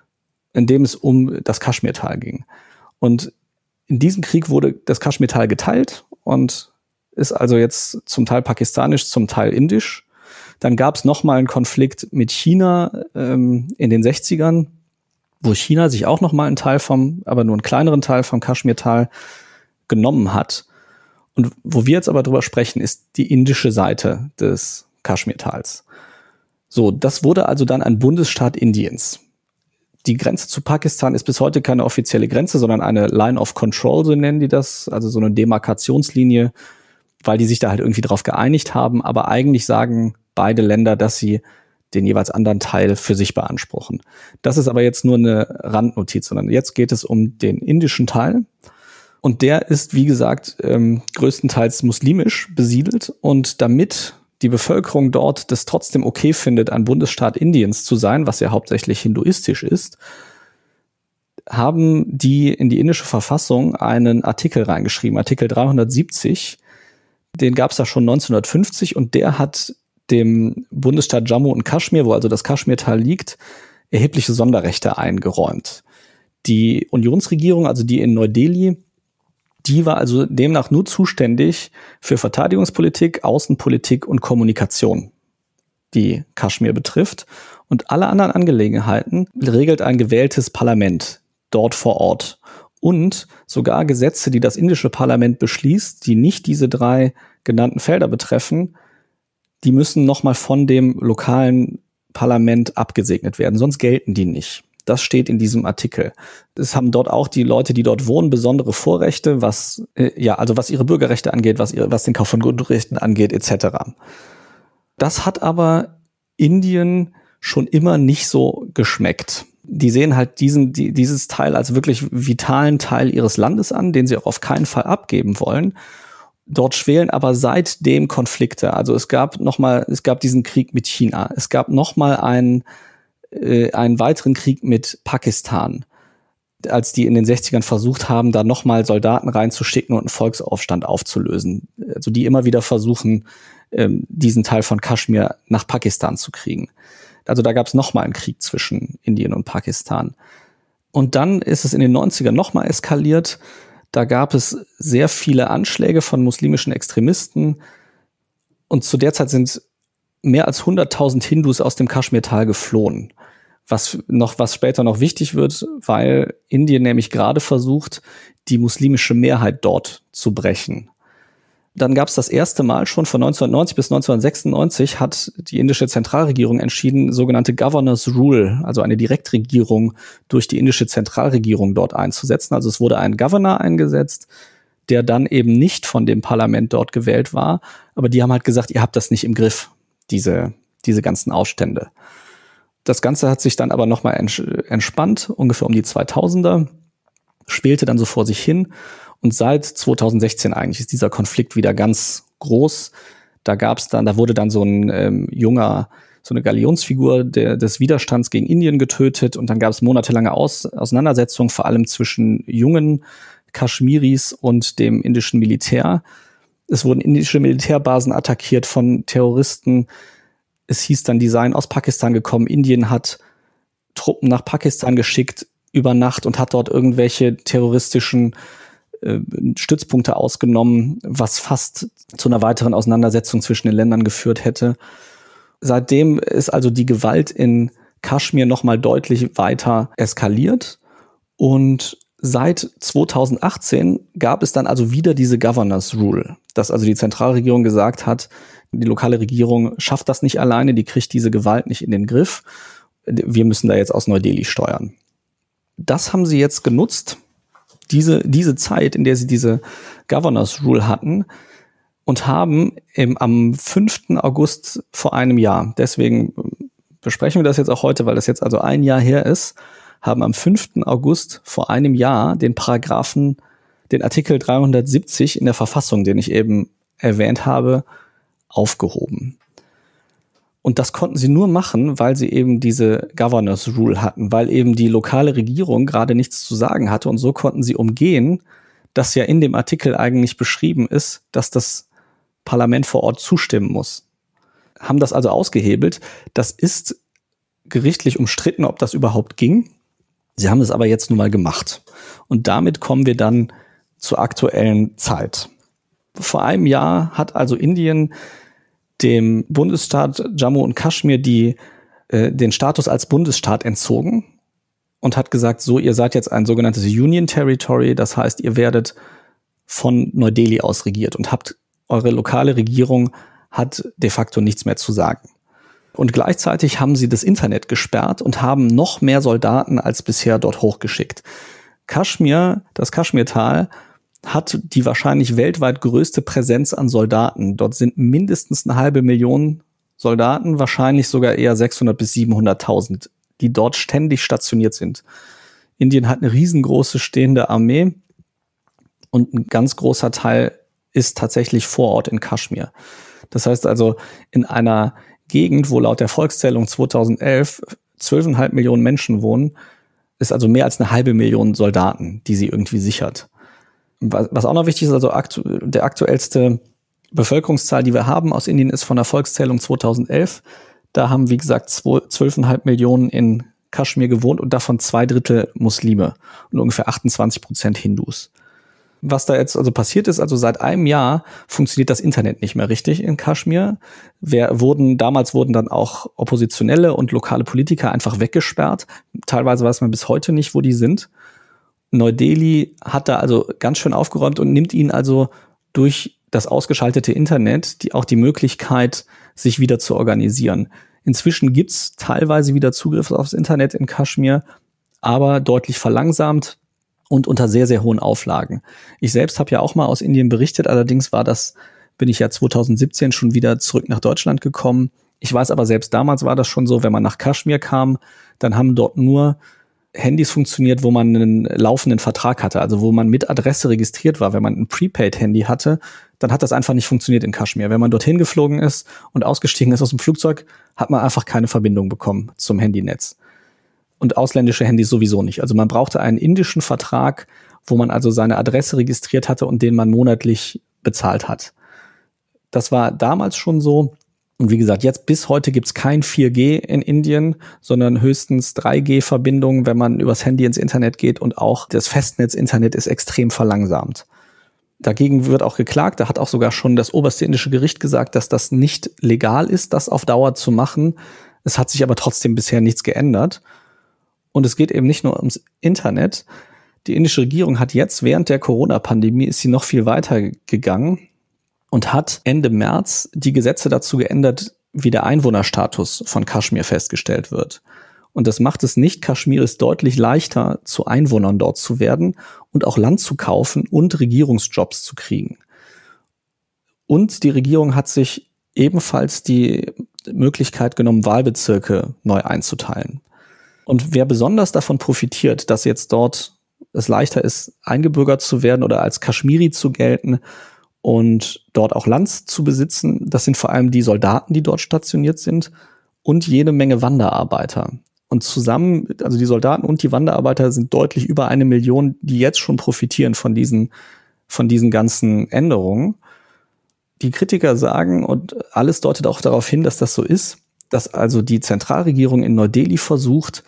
in dem es um das Kaschmirtal ging. Und in diesem Krieg wurde das Kaschmirtal geteilt und ist also jetzt zum Teil pakistanisch, zum Teil indisch. Dann gab es nochmal einen Konflikt mit China ähm, in den sechzigern, wo China sich auch nochmal einen Teil vom, aber nur einen kleineren Teil vom Kaschmirtal genommen hat. Und wo wir jetzt aber drüber sprechen, ist die indische Seite des Kaschmirtals. So, das wurde also dann ein Bundesstaat Indiens. Die Grenze zu Pakistan ist bis heute keine offizielle Grenze, sondern eine Line of Control, so nennen die das, also so eine Demarkationslinie, weil die sich da halt irgendwie drauf geeinigt haben. Aber eigentlich sagen beide Länder, dass sie den jeweils anderen Teil für sich beanspruchen. Das ist aber jetzt nur eine Randnotiz, sondern jetzt geht es um den indischen Teil. Und der ist, wie gesagt, ähm, größtenteils muslimisch besiedelt. Und damit die Bevölkerung dort das trotzdem okay findet, ein Bundesstaat Indiens zu sein, was ja hauptsächlich hinduistisch ist, haben die in die indische Verfassung einen Artikel reingeschrieben, Artikel dreihundertsiebzig. Den gab es da schon neunzehnhundertfünfzig und der hat dem Bundesstaat Jammu und Kaschmir, wo also das Kaschmirtal liegt, erhebliche Sonderrechte eingeräumt. Die Unionsregierung, also die in Neu-Delhi, die war also demnach nur zuständig für Verteidigungspolitik, Außenpolitik und Kommunikation, die Kaschmir betrifft. Und alle anderen Angelegenheiten regelt ein gewähltes Parlament dort vor Ort. Und sogar Gesetze, die das indische Parlament beschließt, die nicht diese drei genannten Felder betreffen, die müssen nochmal von dem lokalen Parlament abgesegnet werden, sonst gelten die nicht. Das steht in diesem Artikel. Es haben dort auch die Leute, die dort wohnen, besondere Vorrechte, was äh, ja, also was ihre Bürgerrechte angeht, was ihre, was den Kauf von Grundrechten angeht, et cetera. Das hat aber Indien schon immer nicht so geschmeckt. Die sehen halt diesen, die, dieses Teil als wirklich vitalen Teil ihres Landes an, den sie auch auf keinen Fall abgeben wollen. Dort schwelen aber seitdem Konflikte. Also es gab noch mal, es gab diesen Krieg mit China. Es gab noch mal einen, äh, einen weiteren Krieg mit Pakistan, als die in den sechzigern versucht haben, da noch mal Soldaten reinzuschicken und einen Volksaufstand aufzulösen. Also die immer wieder versuchen, ähm, diesen Teil von Kaschmir nach Pakistan zu kriegen. Also da gab es noch mal einen Krieg zwischen Indien und Pakistan. Und dann ist es in den neunzigern noch mal eskaliert. Da gab es sehr viele Anschläge von muslimischen Extremisten. Und zu der Zeit sind mehr als hunderttausend Hindus aus dem Kaschmirtal geflohen. Was noch, was später noch wichtig wird, weil Indien nämlich gerade versucht, die muslimische Mehrheit dort zu brechen. Dann gab es das erste Mal schon von neunzehnhundertneunzig bis neunzehnhundertsechsundneunzig hat die indische Zentralregierung entschieden, sogenannte Governor's Rule, also eine Direktregierung durch die indische Zentralregierung dort einzusetzen. Also es wurde ein Governor eingesetzt, der dann eben nicht von dem Parlament dort gewählt war. Aber die haben halt gesagt, ihr habt das nicht im Griff, diese, diese ganzen Aufstände. Das Ganze hat sich dann aber nochmal entspannt, ungefähr um die zweitausender, schwelte dann so vor sich hin. Und seit zweitausendsechzehn eigentlich ist dieser Konflikt wieder ganz groß. Da gab's dann, da wurde dann so ein ähm, junger, so eine Galionsfigur der, des Widerstands gegen Indien getötet. Und dann gab es monatelange Aus, Auseinandersetzungen, vor allem zwischen jungen Kaschmiris und dem indischen Militär. Es wurden indische Militärbasen attackiert von Terroristen. Es hieß dann, die seien aus Pakistan gekommen. Indien hat Truppen nach Pakistan geschickt über Nacht und hat dort irgendwelche terroristischen Stützpunkte ausgenommen, was fast zu einer weiteren Auseinandersetzung zwischen den Ländern geführt hätte. Seitdem ist also die Gewalt in Kaschmir noch mal deutlich weiter eskaliert und seit zweitausendachtzehn gab es dann also wieder diese Governor's Rule, dass also die Zentralregierung gesagt hat, die lokale Regierung schafft das nicht alleine, die kriegt diese Gewalt nicht in den Griff. Wir müssen da jetzt aus Neu-Delhi steuern. Das haben sie jetzt genutzt, diese, diese Zeit, in der sie diese Governor's Rule hatten, und haben im, am fünften August vor einem Jahr, deswegen besprechen wir das jetzt auch heute, weil das jetzt also ein Jahr her ist, haben am fünften August vor einem Jahr den Paragraphen, den Artikel dreihundertsiebzig in der Verfassung, den ich eben erwähnt habe, aufgehoben. Und das konnten sie nur machen, weil sie eben diese Governor's Rule hatten, weil eben die lokale Regierung gerade nichts zu sagen hatte. Und so konnten sie umgehen, dass ja in dem Artikel eigentlich beschrieben ist, dass das Parlament vor Ort zustimmen muss. Haben das also ausgehebelt. Das ist gerichtlich umstritten, ob das überhaupt ging. Sie haben es aber jetzt nun mal gemacht. Und damit kommen wir dann zur aktuellen Zeit. Vor einem Jahr hat also Indien dem Bundesstaat Jammu und Kaschmir die, äh, den Status als Bundesstaat entzogen und hat gesagt, so, ihr seid jetzt ein sogenanntes Union Territory, das heißt, ihr werdet von Neu-Delhi aus regiert und habt, eure lokale Regierung hat de facto nichts mehr zu sagen. Und gleichzeitig haben sie das Internet gesperrt und haben noch mehr Soldaten als bisher dort hochgeschickt. Kaschmir, das Kaschmirtal, hat die wahrscheinlich weltweit größte Präsenz an Soldaten. Dort sind mindestens eine halbe Million Soldaten, wahrscheinlich sogar eher sechshundert bis siebenhunderttausend, die dort ständig stationiert sind. Indien hat eine riesengroße stehende Armee und ein ganz großer Teil ist tatsächlich vor Ort in Kaschmir. Das heißt also, in einer Gegend, wo laut der Volkszählung zweitausendelf zwölf Komma fünf Millionen Menschen wohnen, ist also mehr als eine halbe Million Soldaten, die sie irgendwie sichert. Was auch noch wichtig ist, also aktu- der aktuellste Bevölkerungszahl, die wir haben aus Indien, ist von der Volkszählung zweitausendelf. Da haben, wie gesagt, zwölf Komma fünf Millionen in Kaschmir gewohnt und davon zwei Drittel Muslime und ungefähr achtundzwanzig Prozent Hindus. Was da jetzt also passiert ist, also seit einem Jahr funktioniert das Internet nicht mehr richtig in Kaschmir. Wer wurden, damals wurden dann auch Oppositionelle und lokale Politiker einfach weggesperrt. Teilweise weiß man bis heute nicht, wo die sind. Neu-Delhi hat da also ganz schön aufgeräumt und nimmt ihnen also durch das ausgeschaltete Internet die auch die Möglichkeit, sich wieder zu organisieren. Inzwischen gibt's teilweise wieder Zugriff aufs Internet in Kaschmir, aber deutlich verlangsamt und unter sehr, sehr hohen Auflagen. Ich selbst habe ja auch mal aus Indien berichtet, allerdings war das, bin ich ja zweitausendsiebzehn schon wieder zurück nach Deutschland gekommen. Ich weiß aber, selbst damals war das schon so, wenn man nach Kaschmir kam, dann haben dort nur Handys funktioniert, wo man einen laufenden Vertrag hatte, also wo man mit Adresse registriert war. Wenn man ein Prepaid-Handy hatte, dann hat das einfach nicht funktioniert in Kaschmir. Wenn man dorthin geflogen ist und ausgestiegen ist aus dem Flugzeug, hat man einfach keine Verbindung bekommen zum Handynetz. Und ausländische Handys sowieso nicht. Also man brauchte einen indischen Vertrag, wo man also seine Adresse registriert hatte und den man monatlich bezahlt hat. Das war damals schon so. Und wie gesagt, jetzt bis heute gibt's kein vier G in Indien, sondern höchstens drei G Verbindungen, wenn man übers Handy ins Internet geht, und auch das Festnetz-Internet ist extrem verlangsamt. Dagegen wird auch geklagt. Da hat auch sogar schon das oberste indische Gericht gesagt, dass das nicht legal ist, das auf Dauer zu machen. Es hat sich aber trotzdem bisher nichts geändert. Und es geht eben nicht nur ums Internet. Die indische Regierung hat jetzt während der Corona-Pandemie ist sie noch viel weiter gegangen und hat Ende März die Gesetze dazu geändert, wie der Einwohnerstatus von Kaschmir festgestellt wird. Und das macht es nicht Kaschmiris deutlich leichter, zu Einwohnern dort zu werden und auch Land zu kaufen und Regierungsjobs zu kriegen. Und die Regierung hat sich ebenfalls die Möglichkeit genommen, Wahlbezirke neu einzuteilen. Und wer besonders davon profitiert, dass jetzt dort es leichter ist, eingebürgert zu werden oder als Kaschmiri zu gelten und dort auch Land zu besitzen, das sind vor allem die Soldaten, die dort stationiert sind, und jede Menge Wanderarbeiter. Und zusammen, also die Soldaten und die Wanderarbeiter sind deutlich über eine Million, die jetzt schon profitieren von diesen, von diesen ganzen Änderungen. Die Kritiker sagen, und alles deutet auch darauf hin, dass das so ist, dass also die Zentralregierung in Neu-Delhi versucht,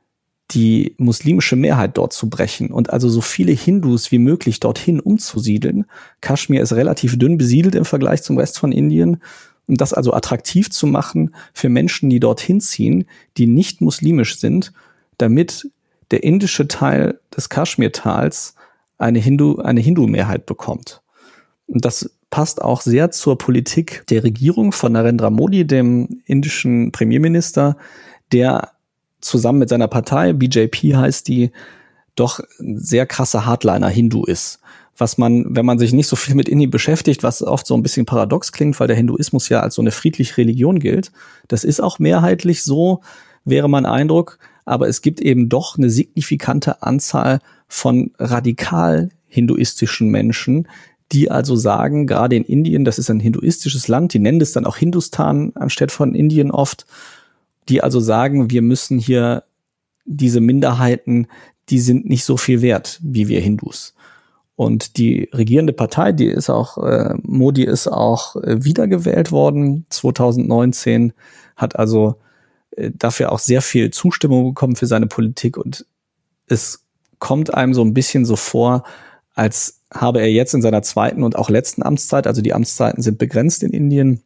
die muslimische Mehrheit dort zu brechen und also so viele Hindus wie möglich dorthin umzusiedeln. Kaschmir ist relativ dünn besiedelt im Vergleich zum Rest von Indien. Um das also attraktiv zu machen für Menschen, die dorthin ziehen, die nicht muslimisch sind, damit der indische Teil des Kaschmirtals eine Hindu, eine Hindu-Mehrheit bekommt. Und das passt auch sehr zur Politik der Regierung von Narendra Modi, dem indischen Premierminister, der zusammen mit seiner Partei, B J P heißt die, doch ein sehr krasser Hardliner-Hindu ist. Was man, wenn man sich nicht so viel mit Indien beschäftigt, was oft so ein bisschen paradox klingt, weil der Hinduismus ja als so eine friedliche Religion gilt. Das ist auch mehrheitlich so, wäre mein Eindruck. Aber es gibt eben doch eine signifikante Anzahl von radikal hinduistischen Menschen, die also sagen, gerade in Indien, das ist ein hinduistisches Land, die nennen das dann auch Hindustan anstatt von Indien oft, die also sagen, wir müssen hier diese Minderheiten, die sind nicht so viel wert wie wir Hindus. Und die regierende Partei, die ist auch, äh, Modi ist auch äh, wiedergewählt worden, zwanzig neunzehn, hat also äh, dafür auch sehr viel Zustimmung bekommen für seine Politik. Und es kommt einem so ein bisschen so vor, als habe er jetzt in seiner zweiten und auch letzten Amtszeit, also die Amtszeiten sind begrenzt in Indien,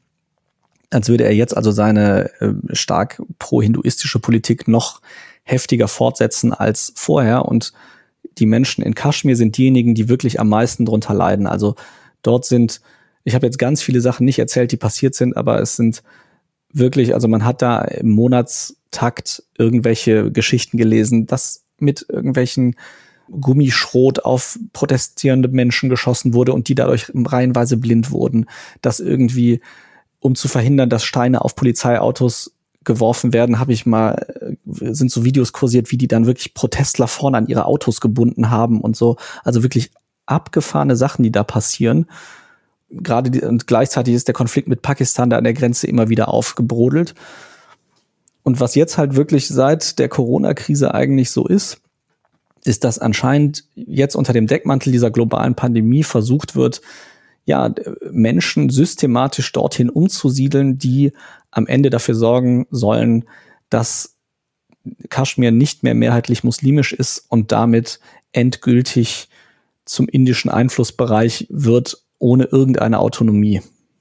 als würde er jetzt also seine äh, stark pro-hinduistische Politik noch heftiger fortsetzen als vorher. Und die Menschen in Kaschmir sind diejenigen, die wirklich am meisten drunter leiden. Also dort sind, ich habe jetzt ganz viele Sachen nicht erzählt, die passiert sind, aber es sind wirklich, also man hat da im Monatstakt irgendwelche Geschichten gelesen, dass mit irgendwelchen Gummischrot auf protestierende Menschen geschossen wurde und die dadurch reihenweise blind wurden, dass irgendwie, um zu verhindern, dass Steine auf Polizeiautos geworfen werden, habe ich mal, sind so Videos kursiert, wie die dann wirklich Protestler vorne an ihre Autos gebunden haben und so. Also wirklich abgefahrene Sachen, die da passieren. Gerade die, und gleichzeitig ist der Konflikt mit Pakistan da an der Grenze immer wieder aufgebrodelt. Und was jetzt halt wirklich seit der Corona-Krise eigentlich so ist, ist, dass anscheinend jetzt unter dem Deckmantel dieser globalen Pandemie versucht wird, ja, Menschen systematisch dorthin umzusiedeln, die am Ende dafür sorgen sollen, dass Kaschmir nicht mehr mehrheitlich muslimisch ist und damit endgültig zum indischen Einflussbereich wird, ohne irgendeine Autonomie.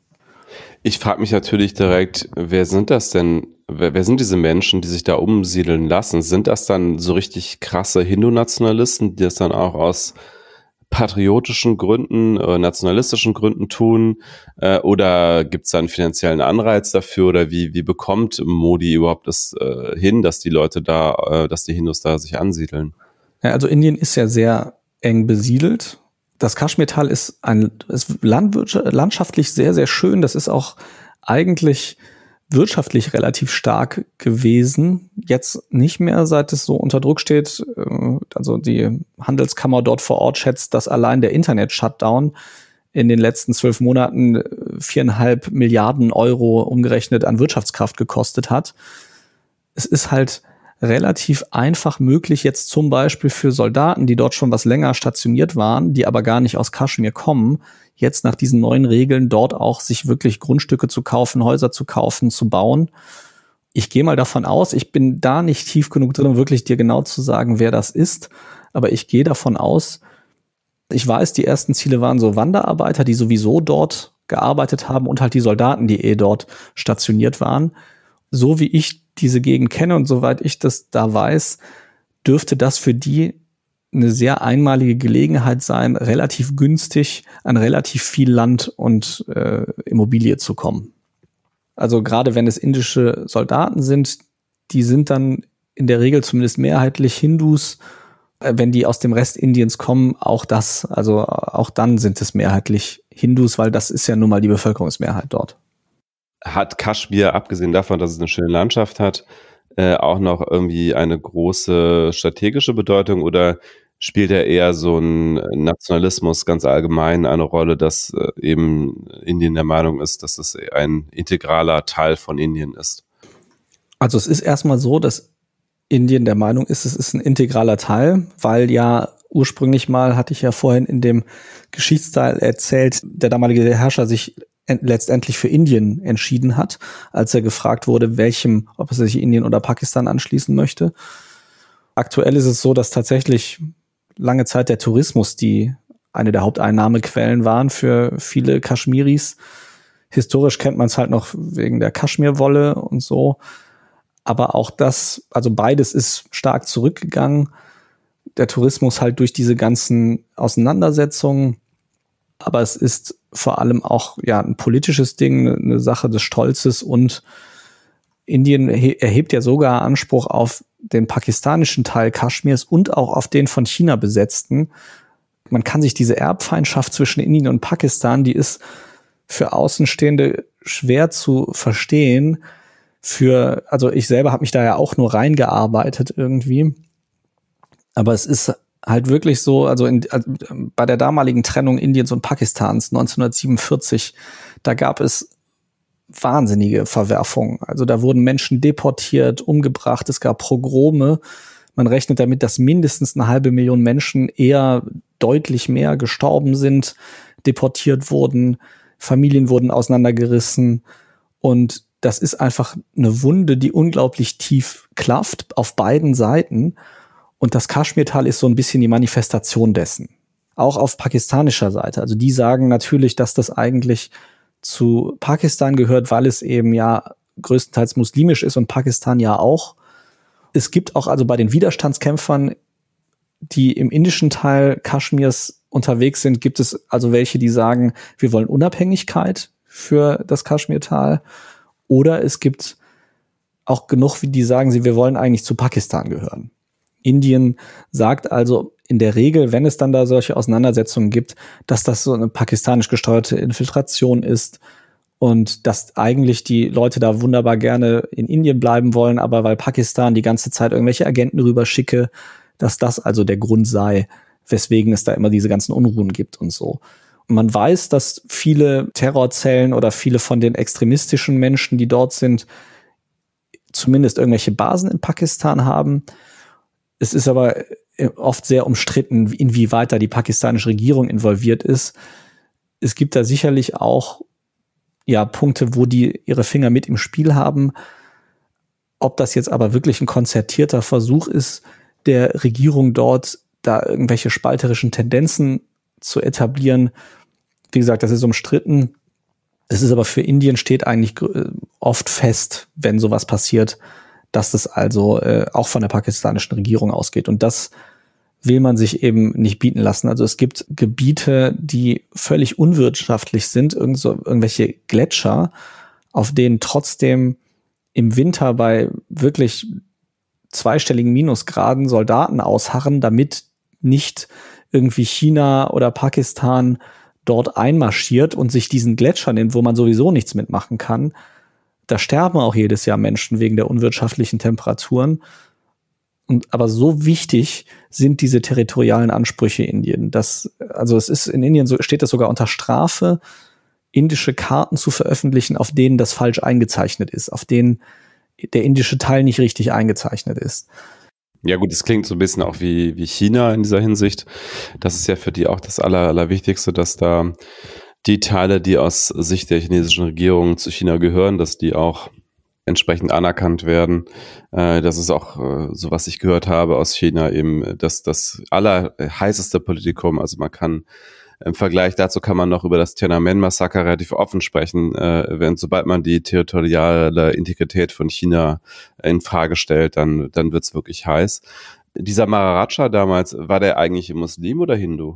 Ich frage mich natürlich direkt, wer sind das denn? Wer, wer sind diese Menschen, die sich da umsiedeln lassen? Sind das dann so richtig krasse Hindu-Nationalisten, die das dann auch aus patriotischen Gründen, äh, nationalistischen Gründen tun? Äh, oder gibt es da einen finanziellen Anreiz dafür? Oder wie, wie bekommt Modi überhaupt das äh, hin, dass die Leute da, äh, dass die Hindus da sich ansiedeln? Ja, also Indien ist ja sehr eng besiedelt. Das Kaschmirtal ist ein ist landschaftlich sehr, sehr schön. Das ist auch eigentlich wirtschaftlich relativ stark gewesen. Jetzt nicht mehr, seit es so unter Druck steht. Also die Handelskammer dort vor Ort schätzt, dass allein der Internet-Shutdown in den letzten zwölf Monaten viereinhalb Milliarden Euro umgerechnet an Wirtschaftskraft gekostet hat. Es ist halt relativ einfach möglich, jetzt zum Beispiel für Soldaten, die dort schon was länger stationiert waren, die aber gar nicht aus Kaschmir kommen, jetzt nach diesen neuen Regeln dort auch sich wirklich Grundstücke zu kaufen, Häuser zu kaufen, zu bauen. Ich gehe mal davon aus, ich bin da nicht tief genug drin, um wirklich dir genau zu sagen, wer das ist, aber ich gehe davon aus, ich weiß, die ersten Ziele waren so Wanderarbeiter, die sowieso dort gearbeitet haben und halt die Soldaten, die eh dort stationiert waren. So wie ich diese Gegend kenne und soweit ich das da weiß, dürfte das für die eine sehr einmalige Gelegenheit sein, relativ günstig an relativ viel Land und äh, Immobilie zu kommen. Also gerade wenn es indische Soldaten sind, die sind dann in der Regel zumindest mehrheitlich Hindus. Äh, wenn die aus dem Rest Indiens kommen, auch das, also auch dann sind es mehrheitlich Hindus, weil das ist ja nun mal die Bevölkerungsmehrheit dort. Hat Kaschmir, abgesehen davon, dass es eine schöne Landschaft hat, äh, auch noch irgendwie eine große strategische Bedeutung oder spielt er eher so ein Nationalismus ganz allgemein eine Rolle, dass äh, eben Indien der Meinung ist, dass es ein integraler Teil von Indien ist? Also es ist erstmal so, dass Indien der Meinung ist, es ist ein integraler Teil, weil ja ursprünglich mal, hatte ich ja vorhin in dem Geschichtsteil erzählt, der damalige Herrscher sich letztendlich für Indien entschieden hat, als er gefragt wurde, welchem, ob er sich Indien oder Pakistan anschließen möchte. Aktuell ist es so, dass tatsächlich lange Zeit der Tourismus die eine der Haupteinnahmequellen waren für viele Kaschmiris. Historisch kennt man es halt noch wegen der Kaschmirwolle und so. Aber auch das, also beides ist stark zurückgegangen. Der Tourismus halt durch diese ganzen Auseinandersetzungen. Aber es ist vor allem auch ja ein politisches Ding, eine Sache des Stolzes, und Indien erhebt ja sogar Anspruch auf den pakistanischen Teil Kaschmirs und auch auf den von China besetzten. Man kann sich diese Erbfeindschaft zwischen Indien und Pakistan, die ist für Außenstehende schwer zu verstehen. Für, also ich selber habe mich da ja auch nur reingearbeitet irgendwie. Aber es ist halt wirklich so, also, in, also bei der damaligen Trennung Indiens und Pakistans neunzehnhundertsiebenundvierzig, da gab es wahnsinnige Verwerfungen. Also da wurden Menschen deportiert, umgebracht, es gab Pogrome. Man rechnet damit, dass mindestens eine halbe Million Menschen, eher deutlich mehr, gestorben sind, deportiert wurden, Familien wurden auseinandergerissen, und das ist einfach eine Wunde, die unglaublich tief klafft auf beiden Seiten. Und das Kaschmirtal ist so ein bisschen die Manifestation dessen. Auch auf pakistanischer Seite. Also die sagen natürlich, dass das eigentlich zu Pakistan gehört, weil es eben ja größtenteils muslimisch ist und Pakistan ja auch. Es gibt auch also bei den Widerstandskämpfern, die im indischen Teil Kaschmirs unterwegs sind, gibt es also welche, die sagen, wir wollen Unabhängigkeit für das Kaschmirtal. Oder es gibt auch genug, die sagen, sie, wir wollen eigentlich zu Pakistan gehören. Indien sagt also in der Regel, wenn es dann da solche Auseinandersetzungen gibt, dass das so eine pakistanisch gesteuerte Infiltration ist und dass eigentlich die Leute da wunderbar gerne in Indien bleiben wollen, aber weil Pakistan die ganze Zeit irgendwelche Agenten rüber schicke, dass das also der Grund sei, weswegen es da immer diese ganzen Unruhen gibt und so. Und man weiß, dass viele Terrorzellen oder viele von den extremistischen Menschen, die dort sind, zumindest irgendwelche Basen in Pakistan haben. Es ist aber oft sehr umstritten, inwieweit da die pakistanische Regierung involviert ist. Es gibt da sicherlich auch ja Punkte, wo die ihre Finger mit im Spiel haben. Ob das jetzt aber wirklich ein konzertierter Versuch ist, der Regierung dort da irgendwelche spalterischen Tendenzen zu etablieren, wie gesagt, das ist umstritten. Es ist aber für Indien steht eigentlich oft fest, wenn sowas passiert, dass das also äh, auch von der pakistanischen Regierung ausgeht. Und das will man sich eben nicht bieten lassen. Also es gibt Gebiete, die völlig unwirtschaftlich sind, irgend so, irgendwelche Gletscher, auf denen trotzdem im Winter bei wirklich zweistelligen Minusgraden Soldaten ausharren, damit nicht irgendwie China oder Pakistan dort einmarschiert und sich diesen Gletschern, wo man sowieso nichts mitmachen kann. Da sterben auch jedes Jahr Menschen wegen der unwirtschaftlichen Temperaturen. Und aber so wichtig sind diese territorialen Ansprüche Indien. Das, also es ist in Indien so, steht das sogar unter Strafe, indische Karten zu veröffentlichen, auf denen das falsch eingezeichnet ist, auf denen der indische Teil nicht richtig eingezeichnet ist. Ja gut, es klingt so ein bisschen auch wie, wie China in dieser Hinsicht. Das ist ja für die auch das Aller, Allerwichtigste, dass da die Teile, die aus Sicht der chinesischen Regierung zu China gehören, dass die auch entsprechend anerkannt werden. Äh, das ist auch, äh, so was ich gehört habe aus China, eben das, das allerheißeste Politikum. Also man kann im Vergleich dazu kann man noch über das Tiananmen-Massaker relativ offen sprechen, äh, wenn sobald man die territoriale Integrität von China in Frage stellt, dann, dann wird's wirklich heiß. Dieser Maharaja damals, war der eigentlich Muslim oder Hindu?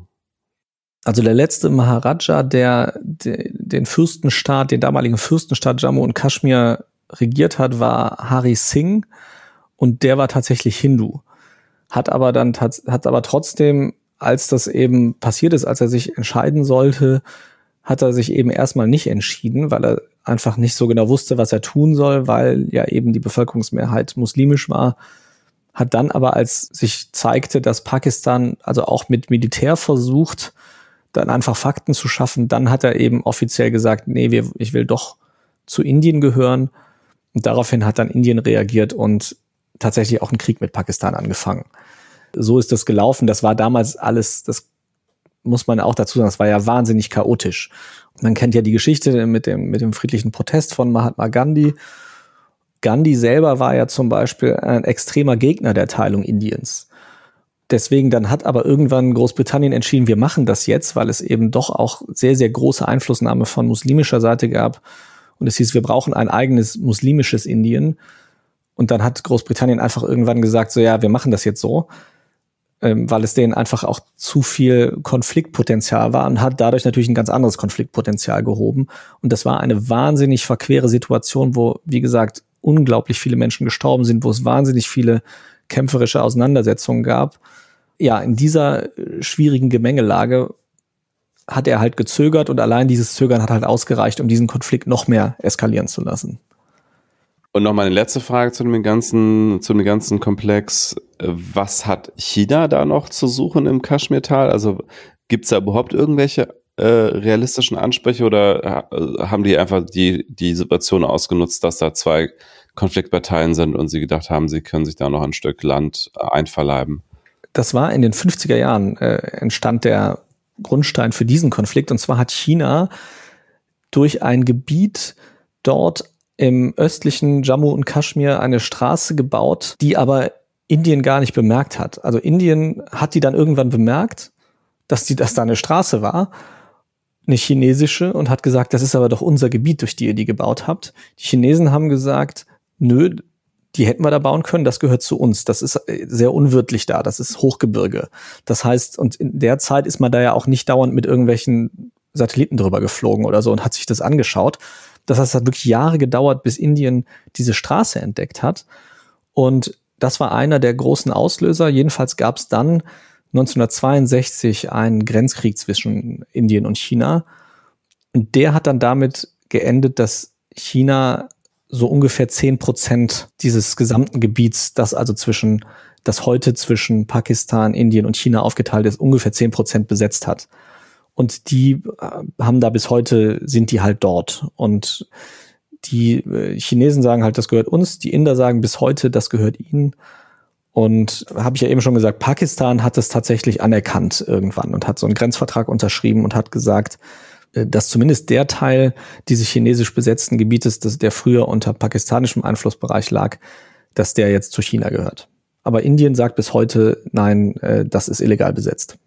Also der letzte Maharaja, der, der den Fürstenstaat, den damaligen Fürstenstaat Jammu und Kaschmir regiert hat, war Hari Singh und der war tatsächlich Hindu. Hat aber dann hat aber trotzdem, als das eben passiert ist, als er sich entscheiden sollte, hat er sich eben erstmal nicht entschieden, weil er einfach nicht so genau wusste, was er tun soll, weil ja eben die Bevölkerungsmehrheit muslimisch war. Hat dann aber, als sich zeigte, dass Pakistan also auch mit Militär versucht, dann einfach Fakten zu schaffen, dann hat er eben offiziell gesagt, nee, wir, ich will doch zu Indien gehören. Und daraufhin hat dann Indien reagiert und tatsächlich auch einen Krieg mit Pakistan angefangen. So ist das gelaufen. Das war damals alles, das muss man auch dazu sagen, das war ja wahnsinnig chaotisch. Und man kennt ja die Geschichte mit dem, mit dem friedlichen Protest von Mahatma Gandhi. Gandhi selber war ja zum Beispiel ein extremer Gegner der Teilung Indiens. Deswegen dann hat aber irgendwann Großbritannien entschieden, wir machen das jetzt, weil es eben doch auch sehr, sehr große Einflussnahme von muslimischer Seite gab. Und es hieß, wir brauchen ein eigenes muslimisches Indien. Und dann hat Großbritannien einfach irgendwann gesagt, so ja, wir machen das jetzt so, ähm, weil es denen einfach auch zu viel Konfliktpotenzial war und hat dadurch natürlich ein ganz anderes Konfliktpotenzial gehoben. Und das war eine wahnsinnig verquere Situation, wo, wie gesagt, unglaublich viele Menschen gestorben sind, wo es wahnsinnig viele kämpferische Auseinandersetzungen gab. Ja, in dieser schwierigen Gemengelage hat er halt gezögert und allein dieses Zögern hat halt ausgereicht, um diesen Konflikt noch mehr eskalieren zu lassen. Und noch mal eine letzte Frage zu dem ganzen, zu dem ganzen Komplex. Was hat China da noch zu suchen im Kaschmirtal? Also gibt es da überhaupt irgendwelche äh, realistischen Ansprüche oder äh, haben die einfach die, die Situation ausgenutzt, dass da zwei Konfliktparteien sind und sie gedacht haben, sie können sich da noch ein Stück Land äh, einverleiben? Das war in den fünfziger Jahren, äh, entstand der Grundstein für diesen Konflikt. Und zwar hat China durch ein Gebiet dort im östlichen Jammu und Kaschmir eine Straße gebaut, die aber Indien gar nicht bemerkt hat. Also Indien hat die dann irgendwann bemerkt, dass die, dass da eine Straße war, eine chinesische, und hat gesagt, das ist aber doch unser Gebiet, durch die ihr die gebaut habt. Die Chinesen haben gesagt, nö, die hätten wir da bauen können, das gehört zu uns. Das ist sehr unwirtlich da, das ist Hochgebirge. Das heißt, und in der Zeit ist man da ja auch nicht dauernd mit irgendwelchen Satelliten drüber geflogen oder so und hat sich das angeschaut. Das heißt, es hat wirklich Jahre gedauert, bis Indien diese Straße entdeckt hat. Und das war einer der großen Auslöser. Jedenfalls gab es dann neunzehnhundertzweiundsechzig einen Grenzkrieg zwischen Indien und China. Und der hat dann damit geendet, dass China so ungefähr zehn Prozent dieses gesamten Gebiets, das also zwischen, das heute zwischen Pakistan, Indien und China aufgeteilt ist, ungefähr zehn Prozent besetzt hat. Und die haben da bis heute, sind die halt dort. Und Die äh, Chinesen sagen halt, das gehört uns. Die Inder sagen bis heute, das gehört ihnen. Und habe ich ja eben schon gesagt, Pakistan hat es tatsächlich anerkannt irgendwann und hat so einen Grenzvertrag unterschrieben und hat gesagt, dass zumindest der Teil dieses chinesisch besetzten Gebietes, das der früher unter pakistanischem Einflussbereich lag, dass der jetzt zu China gehört. Aber Indien sagt bis heute, nein, das ist illegal besetzt.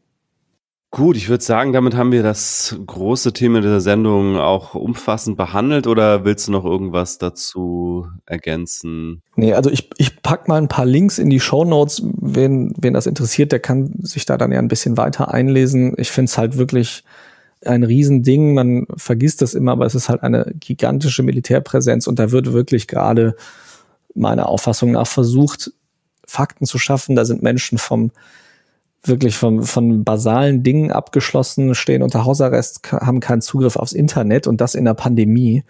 Gut, ich würde sagen, damit haben wir das große Thema der Sendung auch umfassend behandelt, oder willst du noch irgendwas dazu ergänzen? Nee, also ich, ich pack mal ein paar Links in die Shownotes. Wen, wen das interessiert, der kann sich da dann ja ein bisschen weiter einlesen. Ich finde es halt wirklich ein Riesending. Man vergisst das immer, aber es ist halt eine gigantische Militärpräsenz und da wird wirklich gerade meiner Auffassung nach versucht, Fakten zu schaffen. Da sind Menschen vom wirklich von, von basalen Dingen abgeschlossen, stehen unter Hausarrest, haben keinen Zugriff aufs Internet und das in der Pandemie,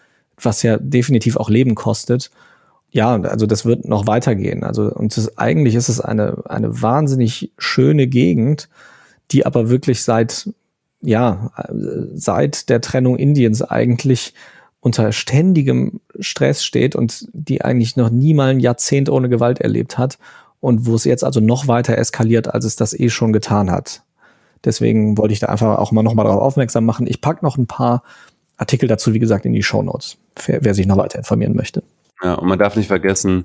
was ja definitiv auch Leben kostet. Ja, also das wird noch weitergehen. Also und das, eigentlich ist es eine eine wahnsinnig schöne Gegend, die aber wirklich seit ja seit der Trennung Indiens eigentlich unter ständigem Stress steht und die eigentlich noch nie mal ein Jahrzehnt ohne Gewalt erlebt hat. Und wo es jetzt also noch weiter eskaliert, als es das eh schon getan hat. Deswegen wollte ich da einfach auch mal noch mal darauf aufmerksam machen. Ich packe noch ein paar Artikel dazu, wie gesagt, in die Shownotes, wer, wer sich noch weiter informieren möchte. Ja, und man darf nicht vergessen,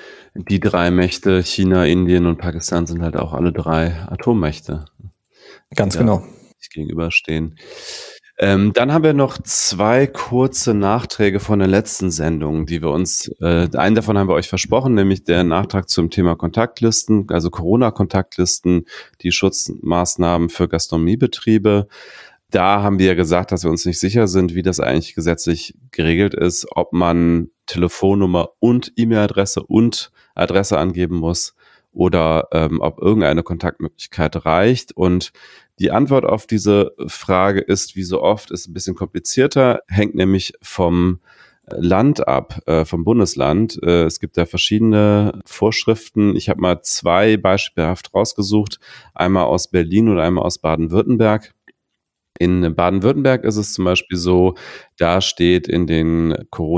die drei Mächte, China, Indien und Pakistan, sind halt auch alle drei Atommächte. Ganz genau. Die gegenüberstehen. Ähm, dann haben wir noch zwei kurze Nachträge von der letzten Sendung, die wir uns, äh, einen davon haben wir euch versprochen, nämlich der Nachtrag zum Thema Kontaktlisten, also Corona-Kontaktlisten, die Schutzmaßnahmen für Gastronomiebetriebe. Da haben wir ja gesagt, dass wir uns nicht sicher sind, wie das eigentlich gesetzlich geregelt ist, ob man Telefonnummer und E-Mail-Adresse und Adresse angeben muss oder ähm, ob irgendeine Kontaktmöglichkeit reicht. Und die Antwort auf diese Frage ist, wie so oft, ist ein bisschen komplizierter, hängt nämlich vom Land ab, äh, vom Bundesland. Äh, es gibt da verschiedene Vorschriften. Ich habe mal zwei beispielhaft rausgesucht, einmal aus Berlin und einmal aus Baden-Württemberg. In Baden-Württemberg ist es zum Beispiel so, da steht in den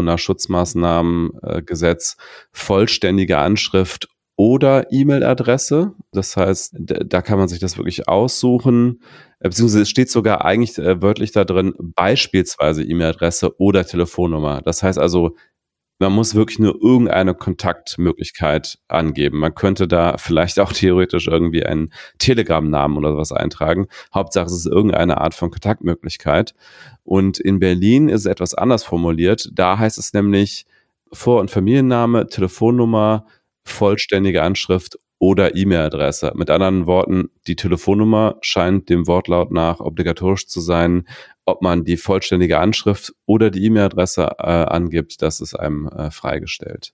Corona-Schutzmaßnahmen-Gesetz vollständige Anschrift oder E-Mail-Adresse. Das heißt, da kann man sich das wirklich aussuchen, beziehungsweise es steht sogar eigentlich äh, wörtlich da drin, beispielsweise E-Mail-Adresse oder Telefonnummer. Das heißt also, man muss wirklich nur irgendeine Kontaktmöglichkeit angeben. Man könnte da vielleicht auch theoretisch irgendwie einen Telegram-Namen oder sowas eintragen. Hauptsache, es ist irgendeine Art von Kontaktmöglichkeit. Und in Berlin ist es etwas anders formuliert. Da heißt es nämlich Vor- und Familienname, Telefonnummer, vollständige Anschrift oder E-Mail-Adresse. Mit anderen Worten, die Telefonnummer scheint dem Wortlaut nach obligatorisch zu sein. Ob man die vollständige Anschrift oder die E-Mail-Adresse äh, angibt, das ist einem äh, freigestellt.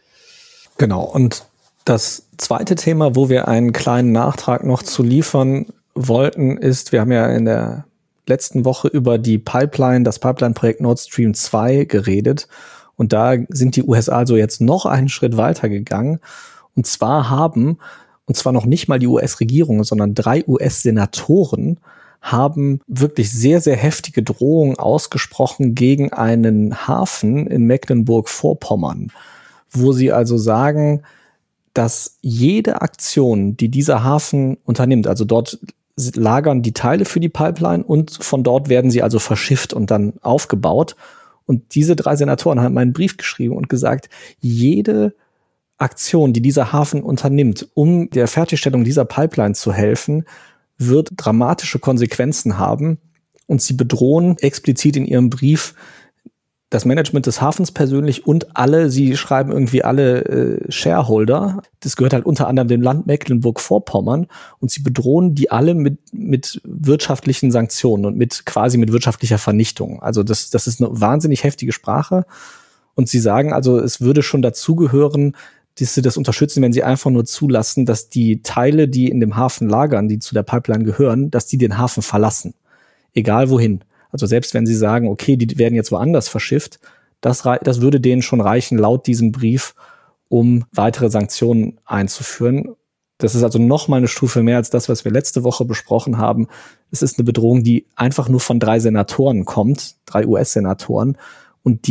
Genau. Und das zweite Thema, wo wir einen kleinen Nachtrag noch zu liefern wollten, ist, wir haben ja in der letzten Woche über die Pipeline, das Pipeline-Projekt Nord Stream zwei geredet. Und da sind die U S A also jetzt noch einen Schritt weiter gegangen. Und zwar haben, und zwar noch nicht mal die U S-Regierung, sondern drei U S-Senatoren haben wirklich sehr, sehr heftige Drohungen ausgesprochen gegen einen Hafen in Mecklenburg-Vorpommern, wo sie also sagen, dass jede Aktion, die dieser Hafen unternimmt, also dort lagern die Teile für die Pipeline und von dort werden sie also verschifft und dann aufgebaut. Und diese drei Senatoren haben einen Brief geschrieben und gesagt, jede Aktion, die dieser Hafen unternimmt, um der Fertigstellung dieser Pipeline zu helfen, wird dramatische Konsequenzen haben. Und sie bedrohen explizit in ihrem Brief das Management des Hafens persönlich und alle, sie schreiben irgendwie alle äh, Shareholder. Das gehört halt unter anderem dem Land Mecklenburg-Vorpommern. Und sie bedrohen die alle mit mit wirtschaftlichen Sanktionen und mit quasi mit wirtschaftlicher Vernichtung. Also das das ist eine wahnsinnig heftige Sprache. Und sie sagen also, es würde schon dazugehören, dass sie das unterstützen, wenn sie einfach nur zulassen, dass die Teile, die in dem Hafen lagern, die zu der Pipeline gehören, dass die den Hafen verlassen. Egal wohin. Also selbst wenn sie sagen, okay, die werden jetzt woanders verschifft, das, das würde denen schon reichen, laut diesem Brief, um weitere Sanktionen einzuführen. Das ist also noch mal eine Stufe mehr als das, was wir letzte Woche besprochen haben. Es ist eine Bedrohung, die einfach nur von drei Senatoren kommt, drei U S-Senatoren, und die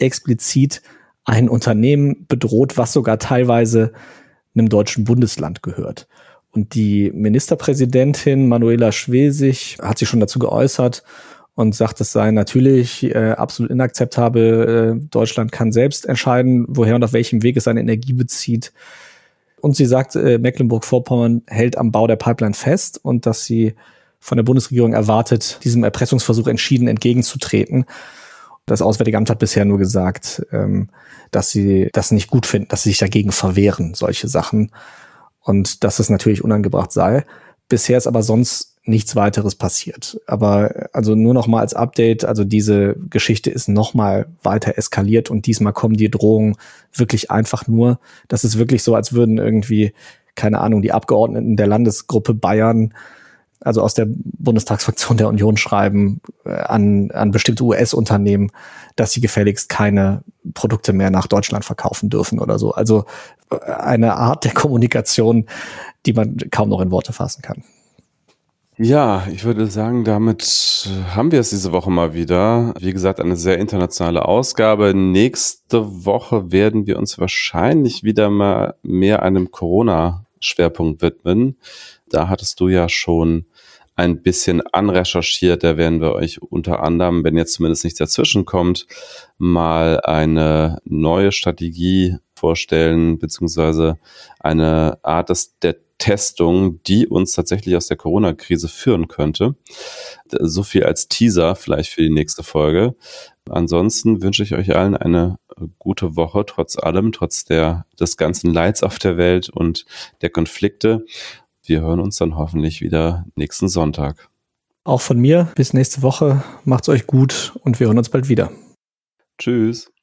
explizit ein Unternehmen bedroht, was sogar teilweise einem deutschen Bundesland gehört. Und die Ministerpräsidentin Manuela Schwesig hat sich schon dazu geäußert und sagt, es sei natürlich äh, absolut inakzeptabel. Äh, Deutschland kann selbst entscheiden, woher und auf welchem Weg es seine Energie bezieht. Und sie sagt, äh, Mecklenburg-Vorpommern hält am Bau der Pipeline fest und dass sie von der Bundesregierung erwartet, diesem Erpressungsversuch entschieden entgegenzutreten. Das Auswärtige Amt hat bisher nur gesagt, ähm, dass sie das nicht gut finden, dass sie sich dagegen verwehren, solche Sachen. Und dass es natürlich unangebracht sei. Bisher ist aber sonst nichts weiteres passiert. Aber also nur noch mal als Update, also diese Geschichte ist noch mal weiter eskaliert und diesmal kommen die Drohungen wirklich einfach nur, das ist wirklich so, als würden irgendwie, keine Ahnung, die Abgeordneten der Landesgruppe Bayern, also aus der Bundestagsfraktion der Union schreiben äh, an, an bestimmte U S-Unternehmen, dass sie gefälligst keine Produkte mehr nach Deutschland verkaufen dürfen oder so. Also äh, eine Art der Kommunikation, die man kaum noch in Worte fassen kann. Ja, ich würde sagen, damit haben wir es diese Woche mal wieder. Wie gesagt, eine sehr internationale Ausgabe. Nächste Woche werden wir uns wahrscheinlich wieder mal mehr einem Corona-Schwerpunkt widmen. Da hattest du ja schon ein bisschen anrecherchiert. Da werden wir euch unter anderem, wenn jetzt zumindest nichts dazwischen kommt, mal eine neue Strategie vorstellen, beziehungsweise eine Art des, der Testung, die uns tatsächlich aus der Corona-Krise führen könnte. So viel als Teaser vielleicht für die nächste Folge. Ansonsten wünsche ich euch allen eine gute Woche, trotz allem, trotz der, des ganzen Leids auf der Welt und der Konflikte. Wir hören uns dann hoffentlich wieder nächsten Sonntag. Auch von mir bis nächste Woche. Macht's euch gut und wir hören uns bald wieder. Tschüss.